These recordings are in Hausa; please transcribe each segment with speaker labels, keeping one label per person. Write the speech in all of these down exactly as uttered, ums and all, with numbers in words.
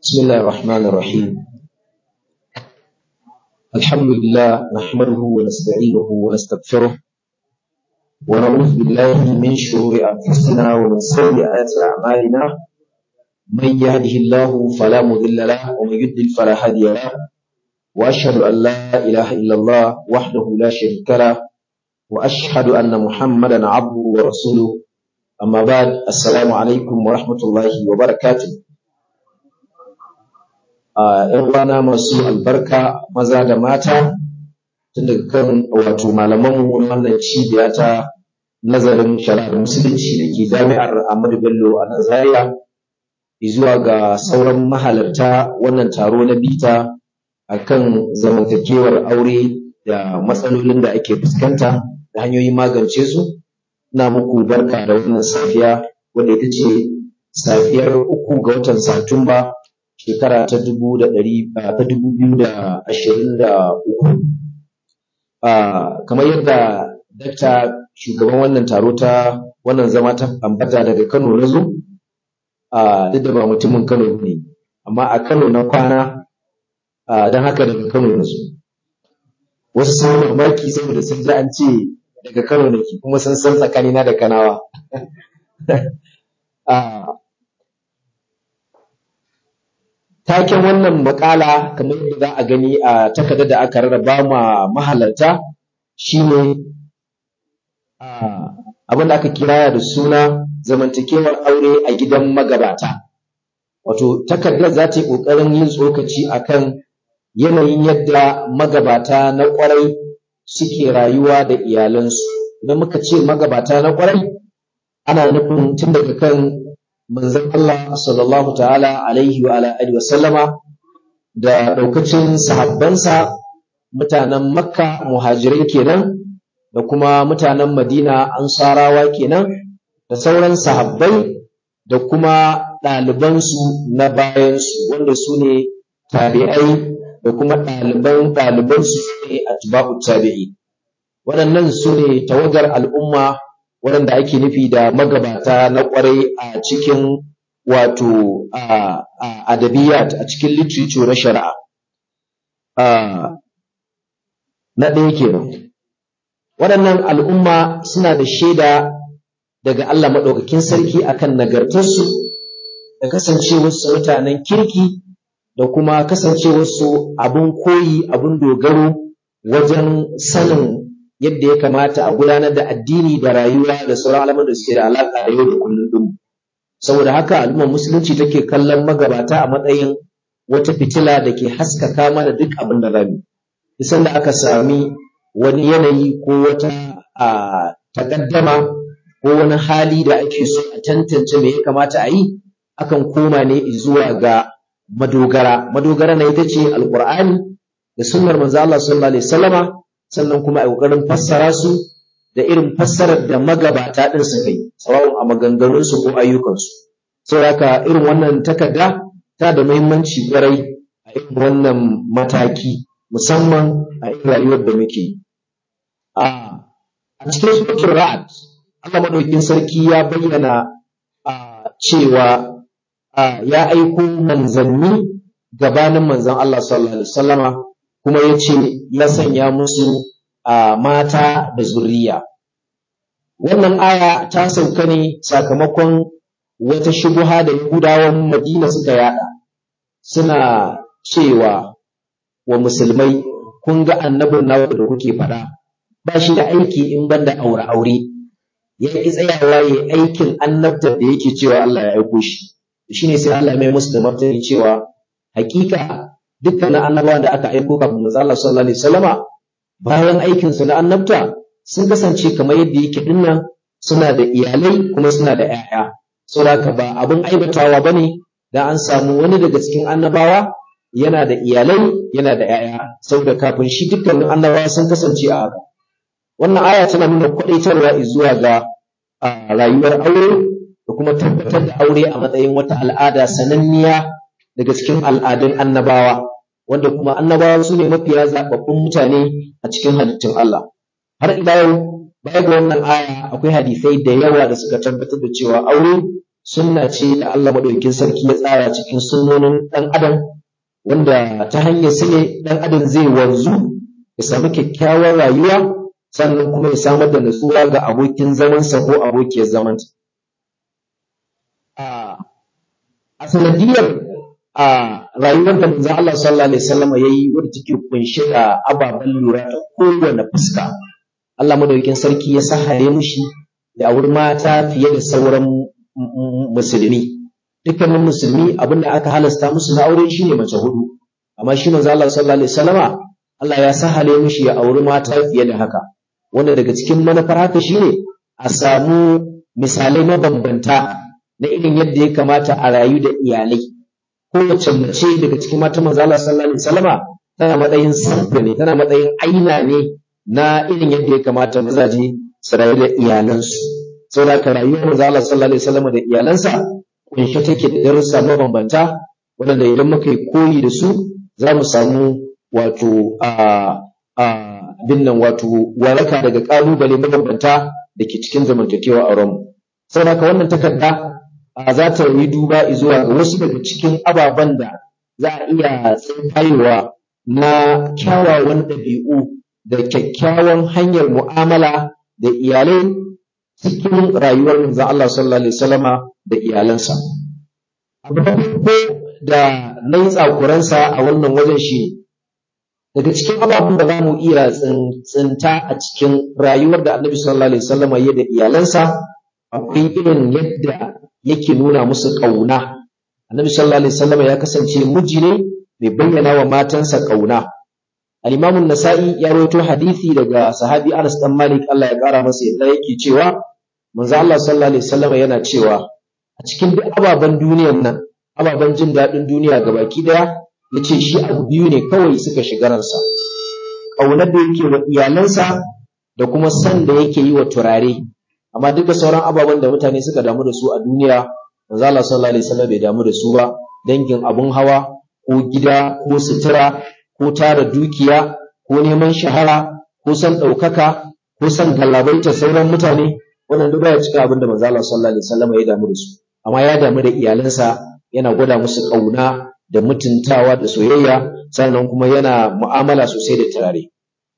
Speaker 1: بسم الله الرحمن الرحيم. الحمد لله نحمده ونستعينه ونستغفره ونعوذ بالله من شرور أنفسنا ومن سيئات أعمالنا. من يهده الله فلا مضل له ومن يضلل فلا هادي له، وأشهد أن لا إله إلا الله وحده لا شريك له، وأشهد أن محمدا عبده ورسوله. أما بعد، السلام عليكم ورحمة الله وبركاته. ‘yan uwana masu albarka maza da mata, tun daga kan wato malamanmu wannan cibiya ta nazarin shari'ar musulunci da ke jami'ar Ahmadu Bello a nan Zaria, zuwa ga sauran mahalarta wannan taro na bita akan zamantakewar aure da matsalolin da ake fuskanta da hanyoyin magance su. Ina muku barka da wannan safiya wanda ita ce safiyar uku ga watan Satumba shekara ta dubu da ɗari ta dubu biyu da ashirin da uku. Kamar yadda dakta shugaban wannan taro ta wannan zama ta ambata, daga Kano na zo, duk da ba mutumin Kano ne, amma a Kano na kwana, don haka daga Kano na zo. Wasu sun yi mamaki saboda sun ji an ce daga Kano nake, kuma sun san tsakanina da Kanawa. Taken wannan makala, kamar yadda za a gani a takardar da aka rarraba ma mahalarta, shine abin da aka kiraya da suna zamantakewar aure a gidan magabata. Wato takardar za ta yi ƙoƙarin yin tsokaci akan yanayin yadda magabata na ƙwarai suke rayuwa da iyalansu. Idan muka ce magabata na ƙwarai, ana nufin tun daga kan manzon Allah sallallahu ta'ala alaihi wa ala alihi wa sallama da daukacin sahabbansa, mutanen Makka muhajirai kenan, da kuma mutanen Madina ansarawa kenan, da sauran sahabbai da kuma ɗalibansu na bayansu wanda su ne tabi'ai, da kuma ɗaliban ɗalibansu su ne atba'u tabi'i. Waɗannan su ne tawagar al'umma waɗanda ake nufi da magabata na ƙwarai a cikin wato adabiyat, a cikin literature na shari'a. Na ɗaya kenan. Waɗannan al'umma suna da shaida daga Allah maɗaukakin sarki akan nagartarsu da kasancewarsu mutanen kirki, da kuma kasancewarsu abin koyi, abin dogaro wajen sanin yadda ya kamata a gudanar da addini da rayuwa da sauran al'amuran da suke da alaƙa da yau da kullum ɗin. Saboda haka al'ummar musulunci take kallon magabata a matsayin wata fitila da ke haskaka mana duk abin da zamu. Isan da aka sami wani yanayi ko wata takaddama ko wani hali da ake so a tantance me ya kamata a yi, akan koma ne zuwa ga madogara. Madogara na ita ce Alƙur'ani da sunnar manzo Allah sallallahu alaihi wasallama, sannan kuma a ƙoƙarin fassara su da irin fassarar da magabata ɗin suka yi, sawa'un a maganganunsu ko ayyukansu. Saboda haka irin wannan takarda ta da muhimmanci ƙwarai a irin wannan mataki, musamman a irin rayuwar da muke yi. A cikin suratul Ra'd, Allah madaukakin sarki ya bayyana cewa ya aiko manzanni gabanin manzon Allah sallallahu alaihi wasallama, kuma ya ce ya sanya musu a mata da zuriya. Wannan aya ta sauka ne sakamakon wata shubuha da Yahudawan Madina suka yada, suna cewa wa musulmai, kun ga annabin nawa da kuke faɗa ba shi da aiki in banda aure aure, ya ki tsayawa yayi aikin annabtar da yake cewa Allah ya aiko shi. Shine sai Allah mai musu da martani cewa hakika dukkanin annabawan da aka aiko kafin manzo Allah sallallahu alaihi wasallama, bayan aikin su na annabta sun kasance kamar yadda yake dinnan, suna da iyalai kuma suna da ƴaƴa. Saboda ba abin aibatawa bane dan an samu wani daga cikin annabawa yana da iyalai, yana da ƴaƴa, saboda kafin shi dukkanin annabawa sun kasance a haka. Wannan aya tana nuna kwadaitarwa zuwa ga rayuwar aure da kuma tabbatar da aure a matsayin wata al'ada sananniya daga cikin al'adun annabawa, wanda kuma annabawa su ne mafiya zaɓaɓɓun mutane a cikin halittun Allah. Har ila yau, baya ga wannan aya akwai hadisai da yawa da suka tabbatar da cewa aure sunna ce da Allah madaukakin sarki ya tsara cikin sunnonin dan adam, wanda ta hanyar su ne dan adam zai wanzu ya samu kyakkyawar rayuwa, sannan kuma ya samar da nutsuwa ga abokin zamansa ko abokiyar zamansa. A sanadiyar a rayuwar da manzon Allah sallallahu alaihi wasallam yayi wadda take kunshe da ababen lura ta kowane fuska, Allah madaukakin sarki ya sahale mushi da auri mata fiye da sauran musulmi. Dukkanin musulmi abinda aka halasta musu na aure shine mace hudu, amma shi manzon Allah sallallahu alaihi wasallama Allah ya sahale mushi ya auri mata fiye da haka, wanda daga cikin manufar haka shine a samu misalai mabambanta na irin yadda ya kamata a rayu da iyalai. Kowace mace daga cikin matan manzo Allah sallallahu alaihi wasallama tana matsayin sabbi ne, tana matsayin aina ne na irin yadda ya kamata mazaje su rayu da iyalansu. Saboda ka rayuwar manzo Allah sallallahu alaihi wasallama da iyalansa kunshe take da darussa mabambanta, wanda idan muka yi koyi da su za mu samu wato a a binnan wato waraka daga kalubale mabambanta da ke cikin zamantakewa a ranmu. Saboda ka wannan takarda za ta yi duba zuwa ga wasu daga cikin ababen da za a iya tsinkayewa na kyawawan ɗabi'u da kyakkyawan hanyar mu'amala da iyalai cikin rayuwar manzon Allah sallallahu alaihi wasallama da iyalansa. Abu da farko da na yi tsakuransa a wannan wajen shi, daga cikin ababen da za mu iya tsinta a cikin rayuwar da Annabi sallallahu alaihi wasallama ya da iyalansa, akwai irin yadda yake nuna musu ƙauna. Annabi sallallahu alaihi wasallam ya kasance miji ne mai bayyana wa matansa ƙauna. Al-Imam an-Nasa'i ya rawaito hadisi daga sahabi Anas dan Malik, Allah ya kara masa yadda, yake cewa manzo Allah sallallahu alaihi wasallam yana cewa a cikin duk ababen duniyar nan, ababen jin daɗin duniya gabaki daya, yace shi abu biyu ne kawai suka shiga ransa: ƙaunar da yake wa iyalansa da kuma san da yake yi wa turare. Amma duka sauran ababen da mutane suka damu da su a duniya, manzo Allah sallallahu alaihi wasallam bai damu da su ba. Dangin abun hawa ko gida ko sutura ko tara dukiya ko neman shahara ko san ɗaukaka ko san galabaita sauran mutane, wannan duk baya cika abin da manzo Allah sallallahu alaihi wasallam ya damu da su. Amma ya damu da iyalansa, yana gwada musu ƙauna da mutuntawa da soyayya, sannan kuma yana mu'amala sosai da turare.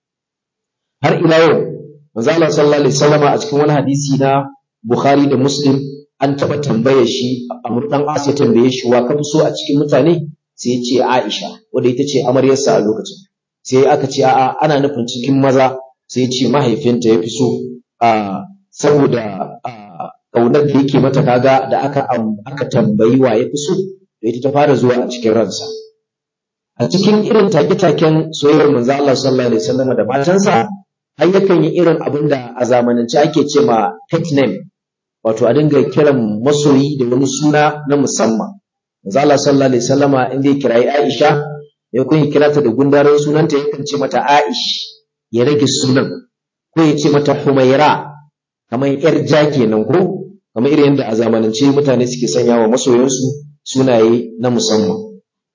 Speaker 1: Har ila yau manzo Allah sallallahu alaihi wasallam a cikin wani hadisi na Bukhari da Muslim, an taba tambaye shi, Amr dan As ya tambaye shi wa kafi so a cikin mutane, sai ya ce Aisha, wanda ita ce amaryarsa a lokacin. Sai aka ce a'a, ana nufin cikin maza, sai ya ce mahaifinta ya fi so, a saboda kaunar da yake mata, kaga da aka aka tambayi wa ya fi so, da ita ta fara zuwa a cikin ransa. A cikin irin take-taken soyayyar manzo Allah sallallahu alaihi wasallam da matansa, har yakan yi irin abin da a zamanance ake ce ma pet name, wato a dinga kiran masoyi da wani suna na musamman. Manzo Allah sallallahu alaihi wasallama in zai kirayi Aisha, ya kun kira ta da gundarin sunanta, yakan ce mata Aish, ya rage sunan, ko ya ce mata Humaira, kamar yar ja kenan, ko kamar irin yadda a zamanance mutane suke sanya wa masoyansu sunaye na musamman.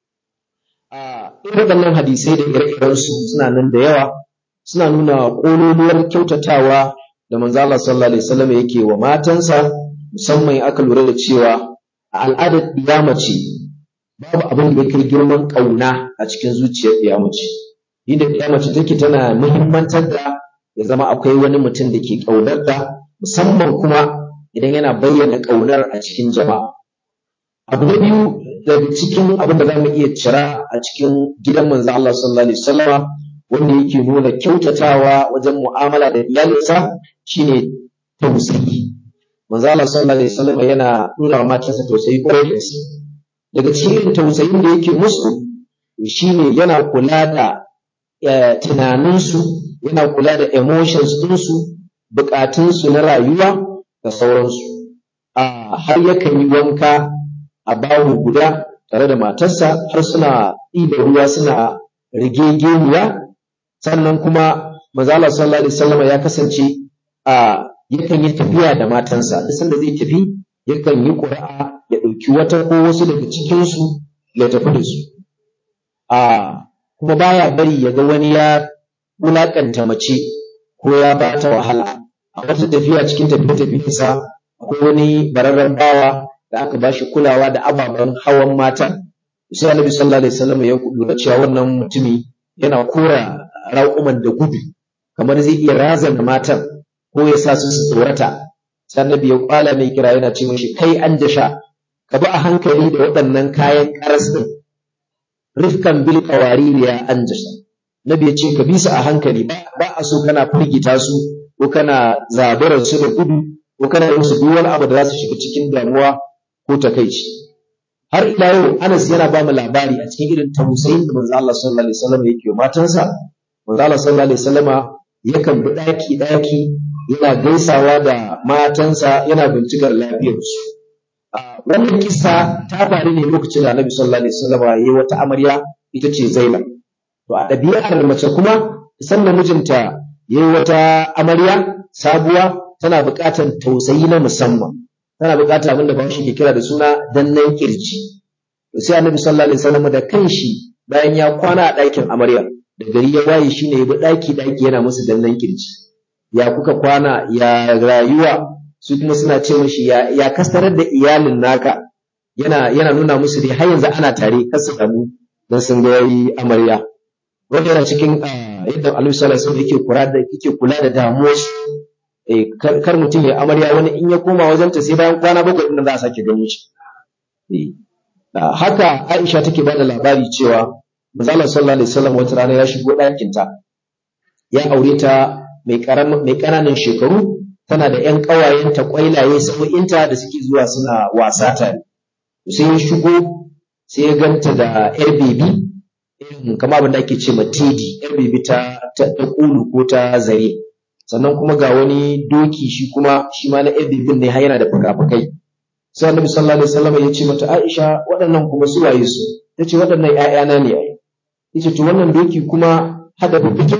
Speaker 1: A irin waɗannan hadisai da ire-irensu suna nan da yawa, suna nuna ƙololuwar kyautatawa da manzo Allah sallallahu alaihi wasallam yake wa matansa, musamman aka lura da cewa a al'adar ɗiyamace babu abin da ya kai girman ƙauna a cikin zuciyar ɗiyamace. Inda ɗiyamace take tana muhimmantar da ya zama akwai wani mutum da ke ƙaunar ta, musamman kuma idan yana bayyana ƙaunar a cikin jama'a. Abu na biyu daga cikin abin da za mu iya cira a cikin gidan manzo Allah sallallahu alaihi wasallam, wanda yake nuna kyautatawa wajen mu'amala da iyalinsa, shine tausayi. Manzo Allah sallallahu alaihi wasallam yana nuna wa matansa tausayi kwarai da gaske. Daga cikin tausayin da yake musu shine yana kula da tunaninsu, yana kula da emotions ɗinsu, buƙatunsu na rayuwa da sauransu. A har yakan yi wanka a bawo guda tare da matarsa, har suna ɗiba ruwa suna rigegeniya. Sannan kuma manzo Allah sallallahu alaihi wasallam ya kasance a yakan yi tafiya da matansa, duk sanda zai tafi yakan yi ƙuri'a ya ɗauki wata ko wasu daga cikin su ya tafi da su. A kuma baya bari ya ga wani ya wulaƙanta mace ko ya bata wahala. A wata tafiya cikin tafiye-tafiyensa, akwai wani bararren bawa da aka bashi kulawa da ababen hawan mata. Sai Annabi sallallahu alaihi wasallam ya lura cewa wannan mutumi yana kora raƙuman da gudu kamar zai iya razana matan ko ya sa su su tsorata. Sai Annabi ya kwala mai kira yana ce mishi kai an jasha ka bi a hankali da waɗannan kayan karas din, rifkan bil qawarir ya an jasha. Nabi ya ce ka bi su a hankali, ba a so kana firgita su ko kana zaburar su da gudu ko kana yi musu duk wani abu da za su shiga cikin damuwa ko takaici. Har ila yau Anas yana ba mu labari a cikin irin tausayin da manzo Allah sallallahu alaihi wasallam yake wa matansa. Manzo Allah sallallahu alaihi wasallama yakan bi daki daki yana gaisawa da matansa, yana bincikar lafiyarsu. Wannan kissa ta faru ne lokacin da Annabi sallallahu alaihi wasallama yayi wata amarya, ita ce Zainab. To a ɗabi'ar mace kuma san mijinta yayi wata amarya sabuwa tana buƙatar tausayi na musamman, tana buƙatar abin da Bahaushe ke kira da suna dannan kirji. To sai Annabi sallallahu alaihi wasallam da kanshi bayan ya kwana a ɗakin amarya da gari ya waye shine ya bi ɗaki ɗaki yana musu dannan kirji. Ya kuka kwana, ya rayuwa, su kuma suna ce mishi ya, ya kastarar da iyalin naka, yana yana nuna musu dai har yanzu ana tare, kar su damu dan sun ga yayi amarya. Wanda yana cikin yadda Annabi sallallahu alaihi wasallam yake kula da yake kula da damuwar su. Eh, kar mutum ya amarya wani in ya koma wajen ta sai bayan kwana bakwai din za a sake ganin shi. Eh, haka Aisha take bada labari cewa Manzo Allah sallallahu alaihi wasallam wata rana ya shigo ɗakin ta, ya aure ta mai karamin mai kananan shekaru, tana da ƴan ƙawayen ta kwailaye sabo'inta da suke zuwa suna wasa tare. Sai ya shigo sai ya ganta da ƴar bebi irin kamar abin da ake ce ma tedi, ƴar bebi ta ta kulu ko ta zare. Sannan kuma ga wani doki shi kuma shi ma na ƴar bebin ne har yana da fuka-fukai. Sai Annabi sallallahu alaihi wasallam ya ce mata Aisha waɗannan kuma su waye su? Tace waɗannan ƴaƴana ne ai. Yace to wannan doki kuma hada fuffuke?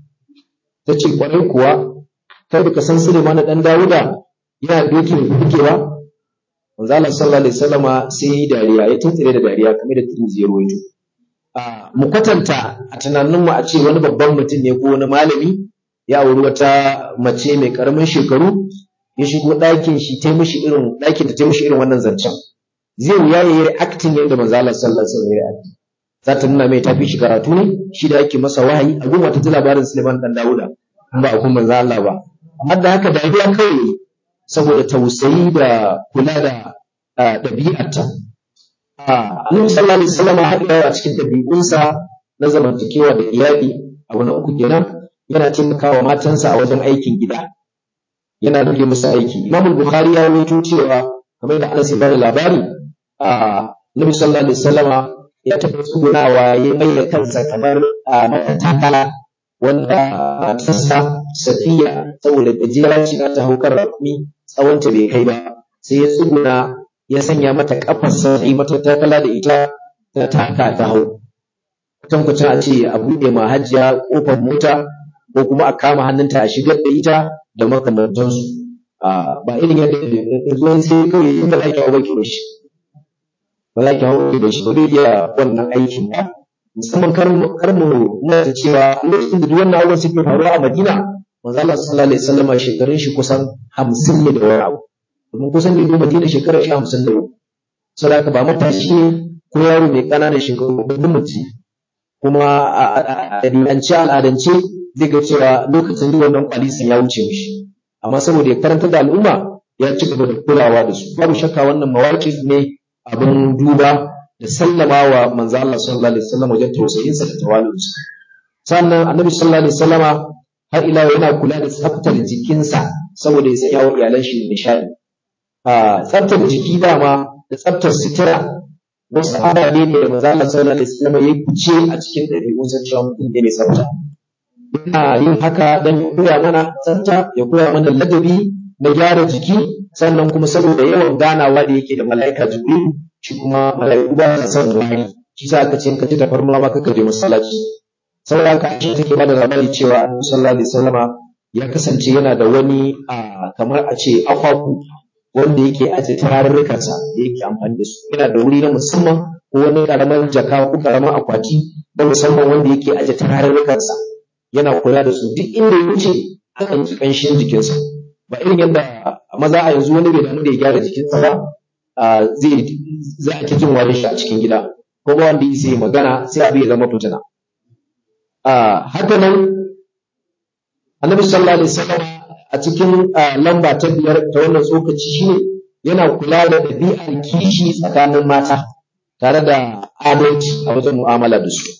Speaker 1: Tace kwarai kuwa, kai da ka san Sulaiman dan Dawuda yana doki da fuffuke ba? Manzo Allah sallallahu alaihi wasallama sai ya yi dariya, ya tuntsire da dariya kamar da Tirmidhi ya rawaito. A mu kwatanta a tunanin mu a ce wani babban mutum ne ko wani malami ya auri wata mace mai karamin shekaru, ya shigo ɗakin shi ta mishi irin ɗakin da ta mishi irin wannan zancen. Zai wuya ya yi reacting yadda manzo Allah sallallahu alaihi wasallam ya react. Za ta nuna mai tafi shi karatu ne, shi da ake masa wahayi, a goma ta ji labarin Suleiman dan Dawuda, in ba a kun manzo Allah ba. Amma da haka dariya kawai saboda tausayi da kula da ɗabi'arta. Annabi sallallahu alaihi wasallam haɗa a cikin ɗabi'unsa na zamantakewa da iyali, abu na uku kenan, yana taimakawa matansa a wajen aikin gida, yana rage musu aiki. Imam Bukhari ya rawaito cewa kamar da Anas ya bada labari, Annabi sallallahu alaihi wasallam ya taɓa tsugunawa ya mai da kansa kamar matakala wanda matarsa Safiya saboda gajera ce ta hau kan rakumi, tsawonta bai kai ba, sai ya tsuguna ya sanya mata kafarsa yi mata takala da ita ta taka ta hau. Tankwacin a ce a buɗe ma hajiya ƙofar mota ko kuma a kama hannunta a shigar da ita da makamantansu. Ba irin yadda zuwan sai kawai in ba za ki hau baki da shi, ba za ki hau baki da shi ba zai iya wannan aikin ba. Musamman kar mu mata cewa lokacin da duk wannan abubuwan suke faruwa a Madina, manzo Allah sallallahu alaihi wasallam shekarun shi kusan hamsin ne da wani abu. Domin kusan da Madina shekarar shi hamsin da uku. Saboda haka ba matashi ne ko yaro mai ƙananan shekaru ba, mutum kuma a ɗabi'ance al'adance zai ga cewa lokacin da wannan kwalisin ya wuce mishi, amma saboda ya karanta da al'umma ya ci gaba da kulawa da su. Babu shakka wannan mawaƙif ne abin duba da sallama wa manzo Allah sallallahu alaihi wasallam wajen tausayinsa da tawalinsa. Sannan Annabi sallallahu alaihi wasallama har ila yana kula da tsaftar jikinsa saboda ya sanya wa iyalan shi nishadi. A tsaftar jiki dama da tsaftar sutura wasu ababe ne da manzo Allah sallallahu alaihi wasallam ya fice a cikin ɗabi'unsa cewa mutum ne mai tsafta. Yana yin haka dan ya koya mana tsafta, ya koya mana ladabi na gyara jiki, sannan kuma saboda yawan ganawa da yake da mala'ika Jibril, shi kuma mala'iku ba sa son wari, shi sa aka ce in ka ci tafarnuwa ma kaka je masallaci. Saboda haka Aisha take bada labari cewa Annabi sallallahu alaihi wasallama ya kasance yana da wani kamar a ce akwaku wanda yake aje turarurrukansa da yake amfani da su, yana da wuri na musamman ko wani karamar jaka ko karamar akwati na musamman wanda yake aje turarurrukansa, yana kula da su duk inda ya wuce akan ji kanshin jikinsa. Ba irin yadda maza a yanzu wani bai damu da ya gyara jikinsa ba, zai za a ki jin wani shi a cikin gida ko ba wanda yake magana sai abu ya zama fitina. Haka nan Annabi sallallahu alaihi wasallam a cikin lamba ta biyar ta wannan tsokaci shine yana kula da ɗabi'ar kishi tsakanin mata tare da adalci a wajen mu'amala da su.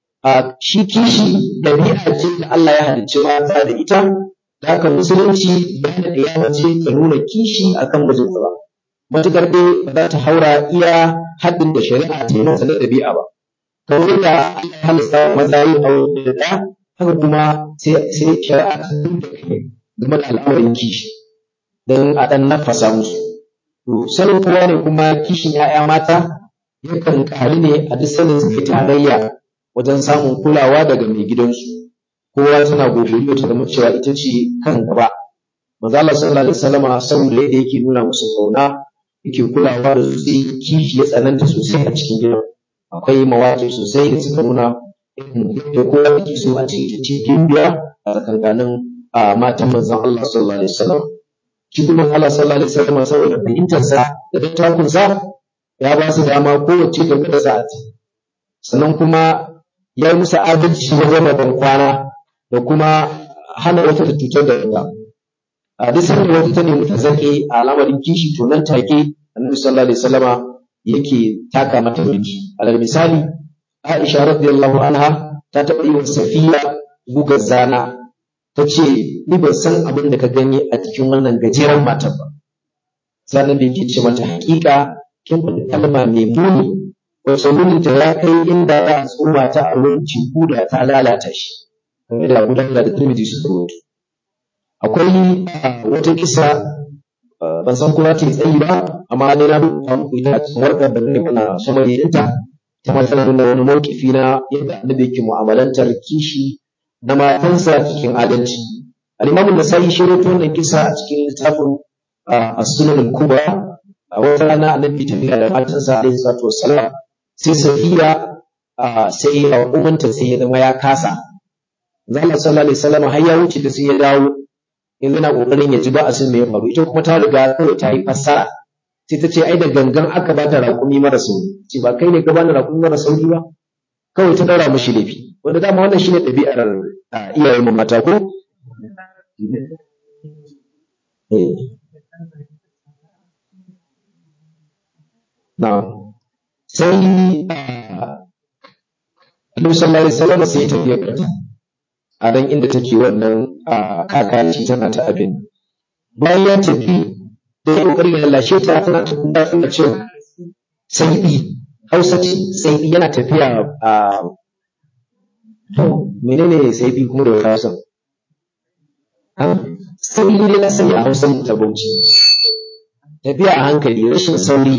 Speaker 1: Shi kishi ɗabi'a ce da Allah ya halicci mata da ita, da haka musulunci bayan da ya mace ta nuna kishi akan mijinta ba. Matuƙar dai ba za ta haura iya haddin da shari'a ta yi masa na ɗabi'a ba. Kamar da Allah ya halasta maza yin aure da ɗaya, haka kuma sai shari'a ta nuna game da al'amarin kishi don a ɗan nafasa musu. Sanin kowa ne kuma kishin ‘ya'ya mata yakan ƙari ne a duk sanin su tarayya wajen samun kulawa daga mai gidansu. Kowa tana gogoriyo ta zama cewa ita ce kan gaba. Manzo Allah sallallahu alaihi wasallam saboda yadda yake nuna musu kauna yake kulawa da su sai kishi ya tsananta sosai a cikin gidan. Akwai mawaƙi sosai da suka nuna da kowa yake so a cikin cikin biya a tsakankanin matan manzon Allah sallallahu alaihi wasallam. Shi kuma Allah sallallahu alaihi wasallam saboda fahimtarsa da dattakunsa ya ba su dama kowace ta da sa'ati. Sannan kuma ya yi musu adalci wajen rabon kwana da kuma hana wata da cutar da wata. A duk sanda wata ta nemi ta zake a lamarin kishi to nan take Annabi sallallahu alaihi wasallama yake taka mata birki. Alal misali Aisha radiyallahu anha ta taɓa yi wa Safiya bugar zana, ta ce ni ban san abin da ka gani a cikin wannan gajeren matar ba. Sannan da yake ce mata hakika kin faɗi kalma mai muni, wato muninta ya kai inda za a tsoma ta a lokaci guda ta lalata shi. Kamar da Abu Dawud da Tirmidhi suka rawaito. Akwai wata kisa ban san kuma ta tsayi ba, amma ne na rubuta muku ita a cikin warkar da ne kuna samari ɗinta. Ta ma tana nuna wani mawkifi na yadda annabi yake mu'amalantar kishi na matansa cikin adalci. Al-Imam an-Nasa'i shi rawaito wannan kisa a cikin littafin As-Sunan al-Kubra. A wata rana annabi tafiya da matansa alaihi salatu wassalam, sai Safiya sai a umanta sai ya zama ya kasa. Allah sallallahu alaihi wasallam har ya wuce da sai ya dawo, yanzu yana kokarin ya ji ba a san me ya faru. Ita kuma ta riga kawai ta yi fassara, sai ta ce ai da gangan aka ba ta raƙumi mara sauri. Ce ba kai ne ka bani raƙumi mara sauri ba, kawai ta ɗaura mishi laifi. Wanda dama wannan shine ɗabi'ar iyayen mu mata ko? Na sai Annabi sallallahu alaihi wasallam sai ya tafi ya a dan inda take wannan kakaci tana ta abin. Bayan ya tafi da ya kokari ya lashe ta tana ta kuma tana cewa sai Hausa ce sai yana tafiya a to menene sai kuma da Hausa? Sai ne na sani a Hausa ta Bauchi. Tafiya a hankali, rashin sauri.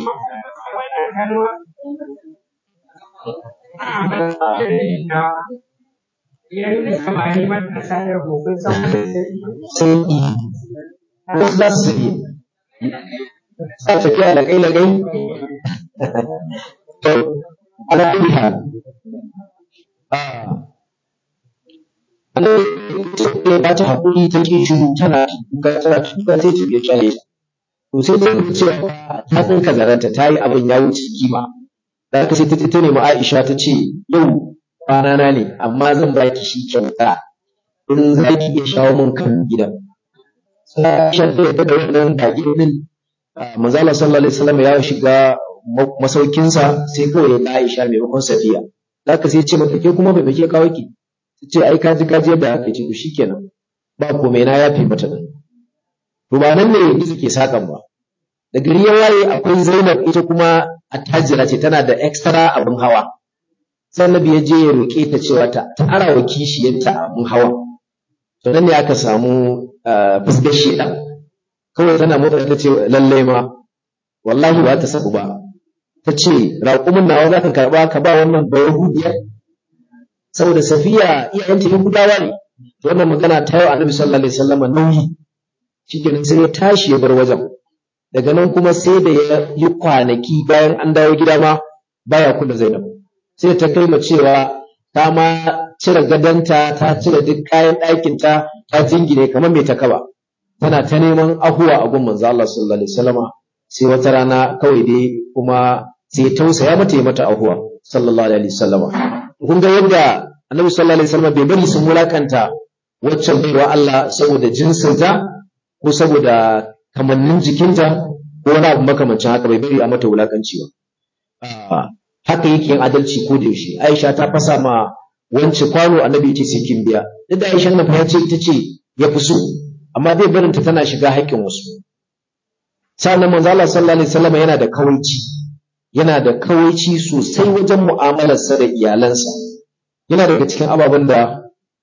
Speaker 1: Wasu za su yi sa tafiya da kai lagai. To, ana iya ana iya ba ta haƙuri ta ke shiru tana tuka tana tuka sai ta biya kyale. To sai ta yi cewa ta tsinka zaranta ta yi abin ya wuce kima. Da haka sai ta ta nemi Aisha ta ce yau kwana na ne amma zan ba ki shi kyauta in za ki iya shawo min kan gidan. Sai Aisha ta yarda da wannan baki din. Manzo Allah sallallahu alaihi wasallam ya shiga masaukinsa sai kawai ya ga Aisha maimakon Safiya. Da haka sai ya ce mata ke kuma bai ke kawo ki. Ta ce ai kaji kaji yadda aka ce to shikenan ba komai na yafe mata nan. To ba nan ne suke sakan ba. Da gari ya waye akwai Zainab ita kuma attajira ce tana da extra abin hawa. Sai Nabi ya je ya roƙe ta cewa ta ta ara wa kishiyarta abin hawa. To nan ne aka samu fusgar shedan. Kawai tana motsa ta ce lallai ma wallahi ba ta saku ba. Ta ce raƙumin nawa za ka karɓa ka ba wannan bayan hudiyar. Saboda Safiya iyayenta Yahudawa ne. To wannan magana ta yau Annabi sallallahu alaihi wasallam nauyi. Shikenan sai ya tashi ya bar wajen. Daga nan kuma sai da ya yi kwanaki bayan an dawo gida ma baya kula Zainab. Sai ta kai ma cewa ta ma cire gadonta ta cire duk kayan ɗakinta ta jingine kamar mai takaba. Tana ta neman ahuwa a gun manzo Allah sallallahu alaihi wasallama sai wata rana kawai dai kuma sai tausaya mata ya mata ahuwa sallallahu alaihi wasallam. Kun ga yadda Annabi sallallahu alaihi wasallam bai bari sun mulakanta waccan baiwa Allah saboda jinsinta ko saboda kamannin jikinta ko wani abu makamancin haka, bai bari a mata wulakanci ba. Haka yake yin adalci ko da yaushe. Aisha ta fasa ma wance kwano, Annabi yace sai kin biya. Duk da Aisha nan fa ce ita ce ya fi so, amma bai barin ta tana shiga haƙƙin wasu. Sannan manzo Allah sallallahu alaihi wasallam yana da kawaici, yana da kawaici sosai wajen mu'amalarsa da iyalansa. Yana daga cikin ababen da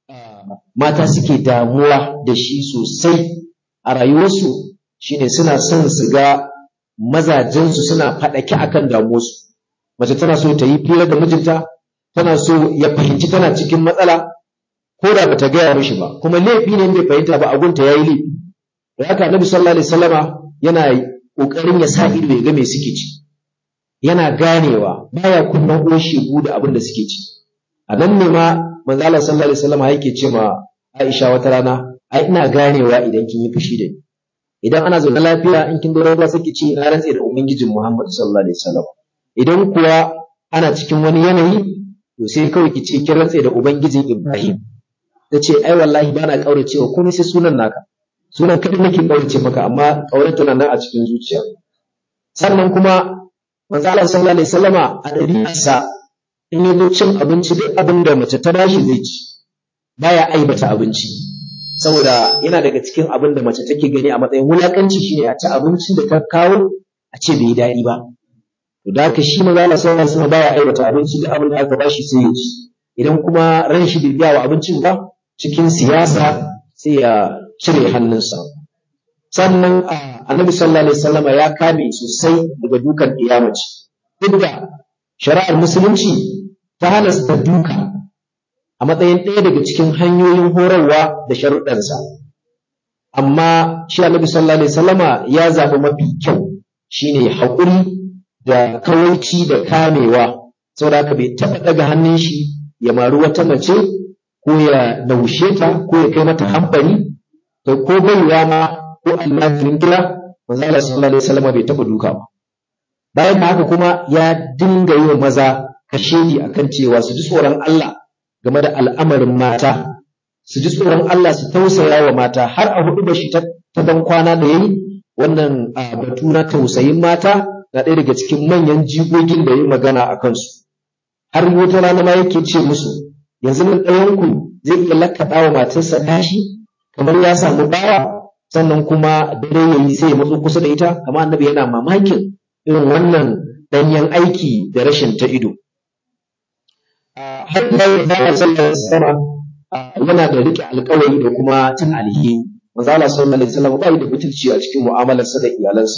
Speaker 1: mata suke damuwa da shi sosai a rayuwarsu, shine suna son su ga mazajensu suna faɗaki akan damuwarsu. Mace tana so ta yi fira da mijinta, tana so ya fahimci tana cikin matsala, ko da bata gaya mishi ba, kuma laifi ne bai fahimta ba, agunta yayi laifi. Da haka Annabi sallallahu alaihi wasallama yana kokarin ya sa ido ya ga me suke ci, yana ganewa, baya kunnan oshi da abin da suke ci. A nan ne ma manzo Allah sallallahu alaihi wasallama yake ce ma Aisha wata rana, ai ina ganewa idan kin yi fushi da ni, idan ana zaune lafiya in kin dora ba saki ce na rantse da ubangijin Muhammad sallallahu alaihi wasallam, idan kuwa ana cikin wani yanayi to sai kawai ki ce kin rantse da ubangijin Ibrahim. Tace ai wallahi bana kauracewa komai sai sunan naka, sunan kadai nake kaurace maka, amma kaurar tana nan a cikin zuciya. Sannan kuma manzo Allah sallallahu alaihi wasallama a dabi'arsa in ya zo cin abinci duk abin da mace ta bashi zai ci, baya aibata abinci, saboda yana daga cikin abin da mace take gani a matsayin wulakanci shine a ci abincin da ta kawo a ce bai daɗi ba. To da haka shi manzo Allah sallallahu alaihi wasallam baya aibata abinci da abin da aka bashi sai ya ci. Idan kuma ran shi bai biya wa abincin ba, cikin siyasa sai ya cire hannunsa. Sannan Annabi sallallahu alaihi wasallam ya kame sosai daga dukan iyamaci, duk da shari'ar musulunci ta halasta duka a matsayin ɗaya daga cikin hanyoyin horarwa da sharuɗansa, amma shi Annabi sallallahu alaihi wasallama ya zaɓi mafi kyau, shine haƙuri da kawaici da kamewa, saboda haka bai taɓa ɗaga hannun shi ya mari wata mace ko ya naushe ta ko ya kai mata hamfani da ko baiwa ma ko almajirin gida. Manzo Allah sallallahu alaihi wasallama bai taɓa duka ba. Bayan haka kuma ya dinga yi wa maza kashedi akan cewa su ji tsoron Allah game da al'amarin mata, su ji tsoron Allah, su tausaya wa mata. Har a hudu da shi ta ban kwana da yayi wannan batu na tausayin mata na ɗaya daga cikin manyan jigogin da yayi magana a kansu. Har wata rana ma yake ce musu, yanzu nan ɗayanku zai iya lakkaɗa wa matarsa tashi kamar ya samu bawa, sannan kuma dare yayi sai ya matso kusa da ita. Kamar Annabi yana mamakin irin wannan danyen aiki da rashin ta ido. Har da ya sallallahu alaihi wasallam yana da rike alƙawari da kuma cin alheri. Manzo Allah sallallahu alaihi wasallam bai da butulci a cikin mu'amalarsa da iyalansa.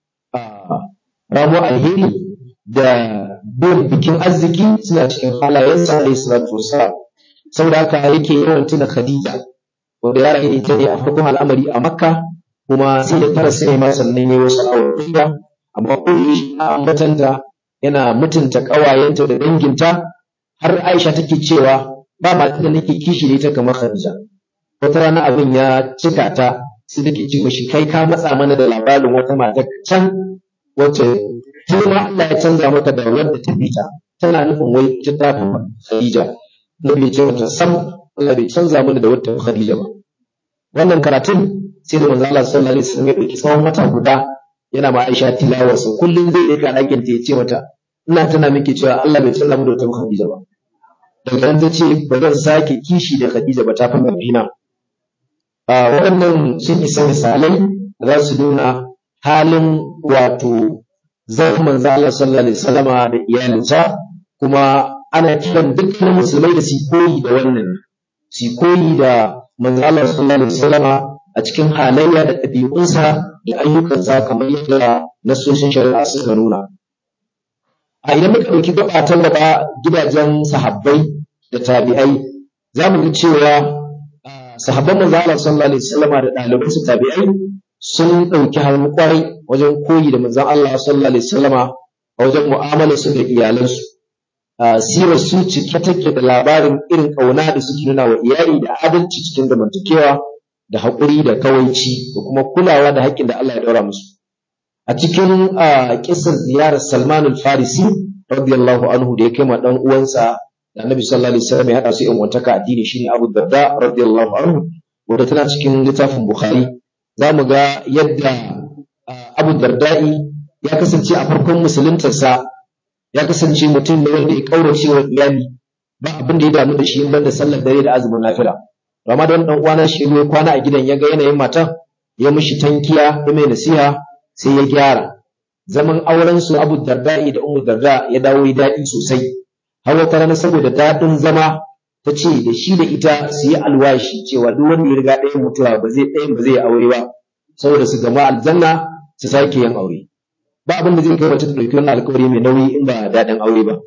Speaker 1: Ramo alheri da bin bikin arziki suna cikin halayensa alaihi salatu wassalam. Saboda haka yake yawan tuna Khadija, wanda ya rayu ita ne a farkon al'amari a Makka, kuma sai da tara sai ma sannan yayi wasu aure, amma kulli ambatanta yana mutunta ƙawayenta da danginta. Har Aisha take cewa ba mata da nake kishi da ita kamar Khadija. Wata rana abin ya cika ta, sai take ce mishi, kai ka matsa mana da labarin wata mata can wacce kuma Allah ya canza maka da wadda ta fita, tana nufin wai ita ta Khadija. Nabi ce mata sam Allah bai canza mana da wadda Khadija ba. Wannan karatun sai da manzo Allah sallallahu alaihi wasallam ya dauki tsawon wata guda yana ma Aisha tilawarsa, kullum zai ɗauka ɗakin ta ya ce mata, ina tana miki cewa Allah bai canza mu da wata Khadija ba. Daga nan ta ce ba zan sake kishi da Khadija ba, ta fi mafina. Waɗannan sun isa misalai da za su nuna halin wato zan manzo Allah sallallahu alaihi wasallama da iyalinsa, kuma ana kiran dukkan musulmai da su koyi da wannan, su koyi da manzo Allah sallallahu alaihi wasallama a cikin halayya da ɗabi'unsa da ayyukansa kamar yadda nasoshin shari'a suka nuna. A idan muka ɗauki gaba ta gaba gidajen sahabbai da tabi'ai, za mu ga cewa sahabban manzo Allah sallallahu alaihi wasallama da ɗaliban su tabi'ai sun ɗauki hannu ƙwarai wajen koyi da manzon Allah sallallahu alaihi wasallama a wajen mu'amalar su da iyalansu. Sirar su cike take da labarin irin ƙauna da suke nuna wa iyali da adalci cikin zamantakewa da haƙuri da kawaici da kuma kulawa da haƙƙin da Allah ya ɗaura musu. a cikin kissar ziyarar Salman al-Farisi radiyallahu anhu da ya kai ma dan uwansa da Annabi sallallahu alaihi wasallam ya hada su in wantaka addini shine Abu Darda radiyallahu anhu wanda tana cikin littafin Bukhari zamu ga yadda Abu Darda'i ya kasance a farkon musuluntarsa ya kasance mutum ne wanda ya kaurace wa iyali ba abin da ya damu da shi ban da sallar dare da azumin nafila amma don dan uwana shi ne kwana a gidan ya ga yanayin matan ya mishi tankiya ya mai nasiha sai ya gyara zaman auren su Abu Darda'i da Ummu Darda ya dawo yi daɗi sosai har wata rana saboda daɗin zama ta ce da shi da ita su yi alwashi cewa duk wanda ya riga ɗayan mutuwa ba zai ɗayan ba zai yi aure ba saboda su gama aljanna su sake yin aure ba abin da zai kai mace ta ɗauki wannan alƙawari mai nauyi in ba daɗin aure ba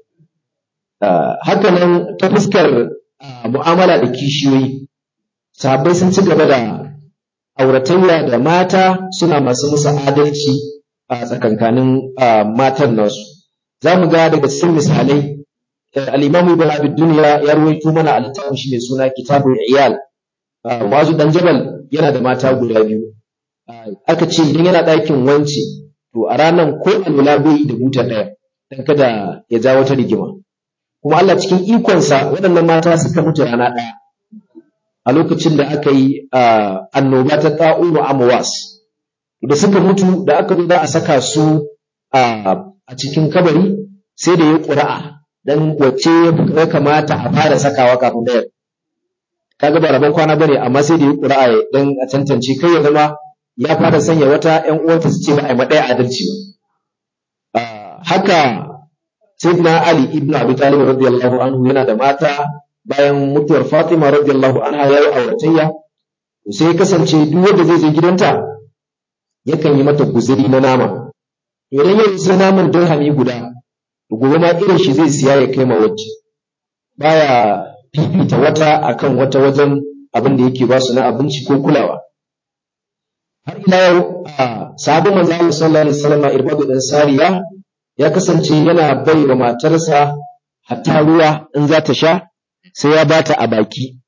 Speaker 1: haka nan ta fuskar mu'amala da kishiyoyi sahabbai sun ci gaba da auratayya da mata suna masu musu adalci a tsakankanin matan nasu za mu ga daga cikin misalai al-Imam Ibn Abi Dunya ya rawaito mana a littafin shi mai suna Kitabul Iyal Mu'azu dan Jabal yana da mata guda biyu aka ce idan yana ɗakin wance to a ranar ko alwala bai yi da buta ɗaya dan kada ya ja wata rigima kuma Allah cikin ikonsa waɗannan mata suka mutu rana ɗaya a lokacin da aka yi annoba ta ta'unu amwas da suka mutu da aka zo da a saka su a cikin kabari sai da ya ƙura'a dan wacce ya kamata a fara sakawa kafin da kaga ba rabon kwana bane amma sai da ya ƙura'a dan a tantance kai ya zama ya fara sanya wata ƴan uwanta su ce ba a yi maɗaya adalci ba haka sayyidina Ali ibn Abi Talib radiyallahu anhu yana da mata bayan mutuwar Fatima radiyallahu anha yayi auratayya sai ya kasance duk wanda zai je gidanta yakan yi mata guzuri na nama idan ya sai naman dirhami guda gobe ma irin shi zai siya ya kai ma wacce baya fifita wata akan wata wajen abin da yake ba su na abinci ko kulawa har ila yau sahabban manzo Allah sallallahu alaihi wasallam Irbadu dan Sariya ya kasance yana bai wa matarsa hatta ruwa in za ta sha sai ya bata a baki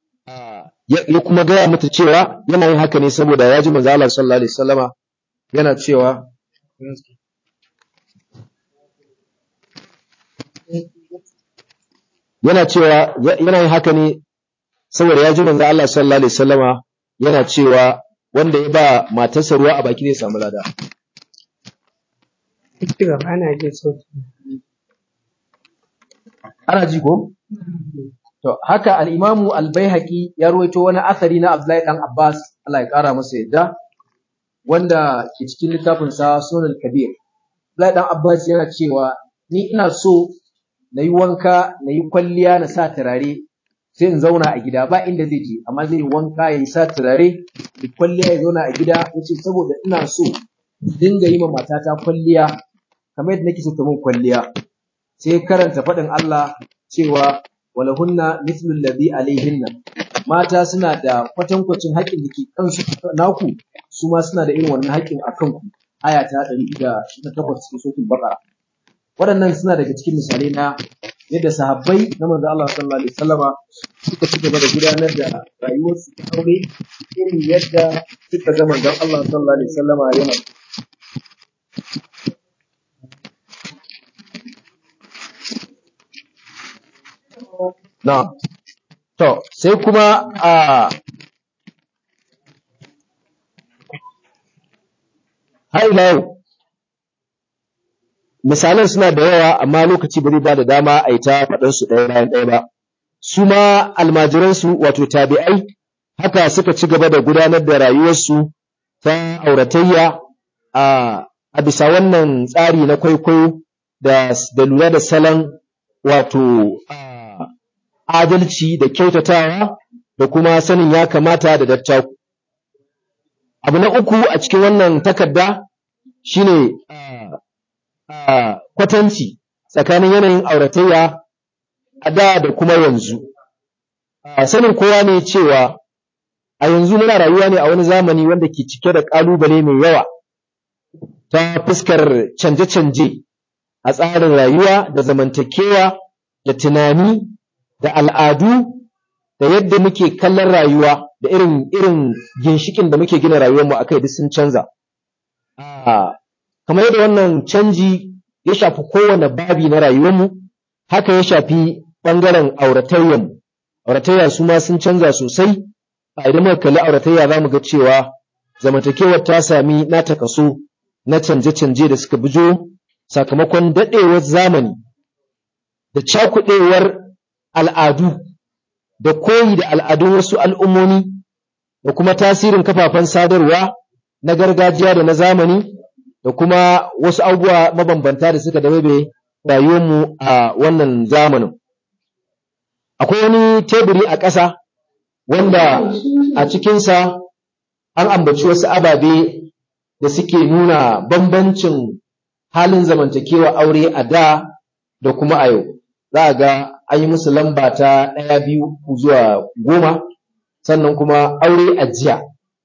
Speaker 1: ya kuma gaya mata cewa yana yin haka ne saboda ya ji manzo Allah sallallahu alaihi wasallama yana cewa yana cewa yana yin haka ne saboda ya ji manzo Allah sallallahu alaihi wasallama yana cewa wanda ya ba matarsa ruwa a baki zai samu lada
Speaker 2: ana ji sauti
Speaker 1: ana ji ko to haka al-Imamu al-Baihaqi ya ruwaito wani asari na Abdullahi dan Abbas Allah ya kara masa yadda wanda ke cikin littafin sa Sunan Kabir Abdullahi dan Abbas yana cewa ni ina so na yi wanka na yi kwalliya na sa turare sai in zauna a gida ba inda zai je amma zai wanka ya yi sa turare da kwalliya ya zauna a gida yace saboda ina so dinga yi ma matata kwalliya kamar yadda nake so ta mun kwalliya sai karanta faɗin Allah cewa walahunna mithlu alladhi alaihinna mata suna da kwatankwacin haƙƙin da ke kansu naku su ma suna da irin wannan haƙƙin a kanku aya ta ɗari da takwas cikin suratul baqara waɗannan suna daga cikin misalai na yadda sahabbai na manzo Allah sallallahu alaihi wasallama suka ci gaba da gudanar da rayuwarsu ta aure irin yadda suka ga manzon Allah sallallahu alaihi wasallama yana na to sai kuma a har ila yau misalan suna da yawa amma lokaci ba zai ba da dama a yi ta faɗin su ɗaya bayan ɗaya ba su ma almajiransu wato tabi'ai haka suka ci gaba da gudanar da rayuwarsu ta auratayya a a bisa wannan tsari na kwaikwayo da da lura da salon wato adalci da kyautatawa da kuma sanin ya kamata da dattaku abu na uku a cikin wannan takarda shine a kwatanci tsakanin yanayin auratayya a da da kuma yanzu a sanin kowa ne cewa a yanzu muna rayuwa ne a wani zamani wanda ke cike da ƙalubale mai yawa ta fuskar canje-canje a tsarin rayuwa da zamantakewa da tunani da al'adu da yadda muke kallon rayuwa da irin irin ginshikin da muke gina rayuwarmu a kai duk sun canza kamar yadda wannan canji ya shafi kowane babi na rayuwarmu, haka ya shafi ɓangaren auratayyarmu. Auratayya su ma sun canza sosai, a idan muka kalli auratayya za mu ga cewa zamantakewar ta sami nata kaso na canje-canje da suka bijo sakamakon daɗewar zamani da cakuɗewar al'adu da koyi da al'adun wasu al'ummomi da kuma tasirin kafafen sadarwa na gargajiya da na zamani da kuma wasu abubuwa mabambanta da suka dabe rayuwarmu a wannan zamanin. Akwai wani teburi a ƙasa wanda a cikinsa an ambaci wasu ababe da suke nuna bambancin halin zamantakewa aure a da da kuma a yau. Za a ga an yi musu lamba ta ɗaya biyu zuwa goma, sannan kuma aure a jiya,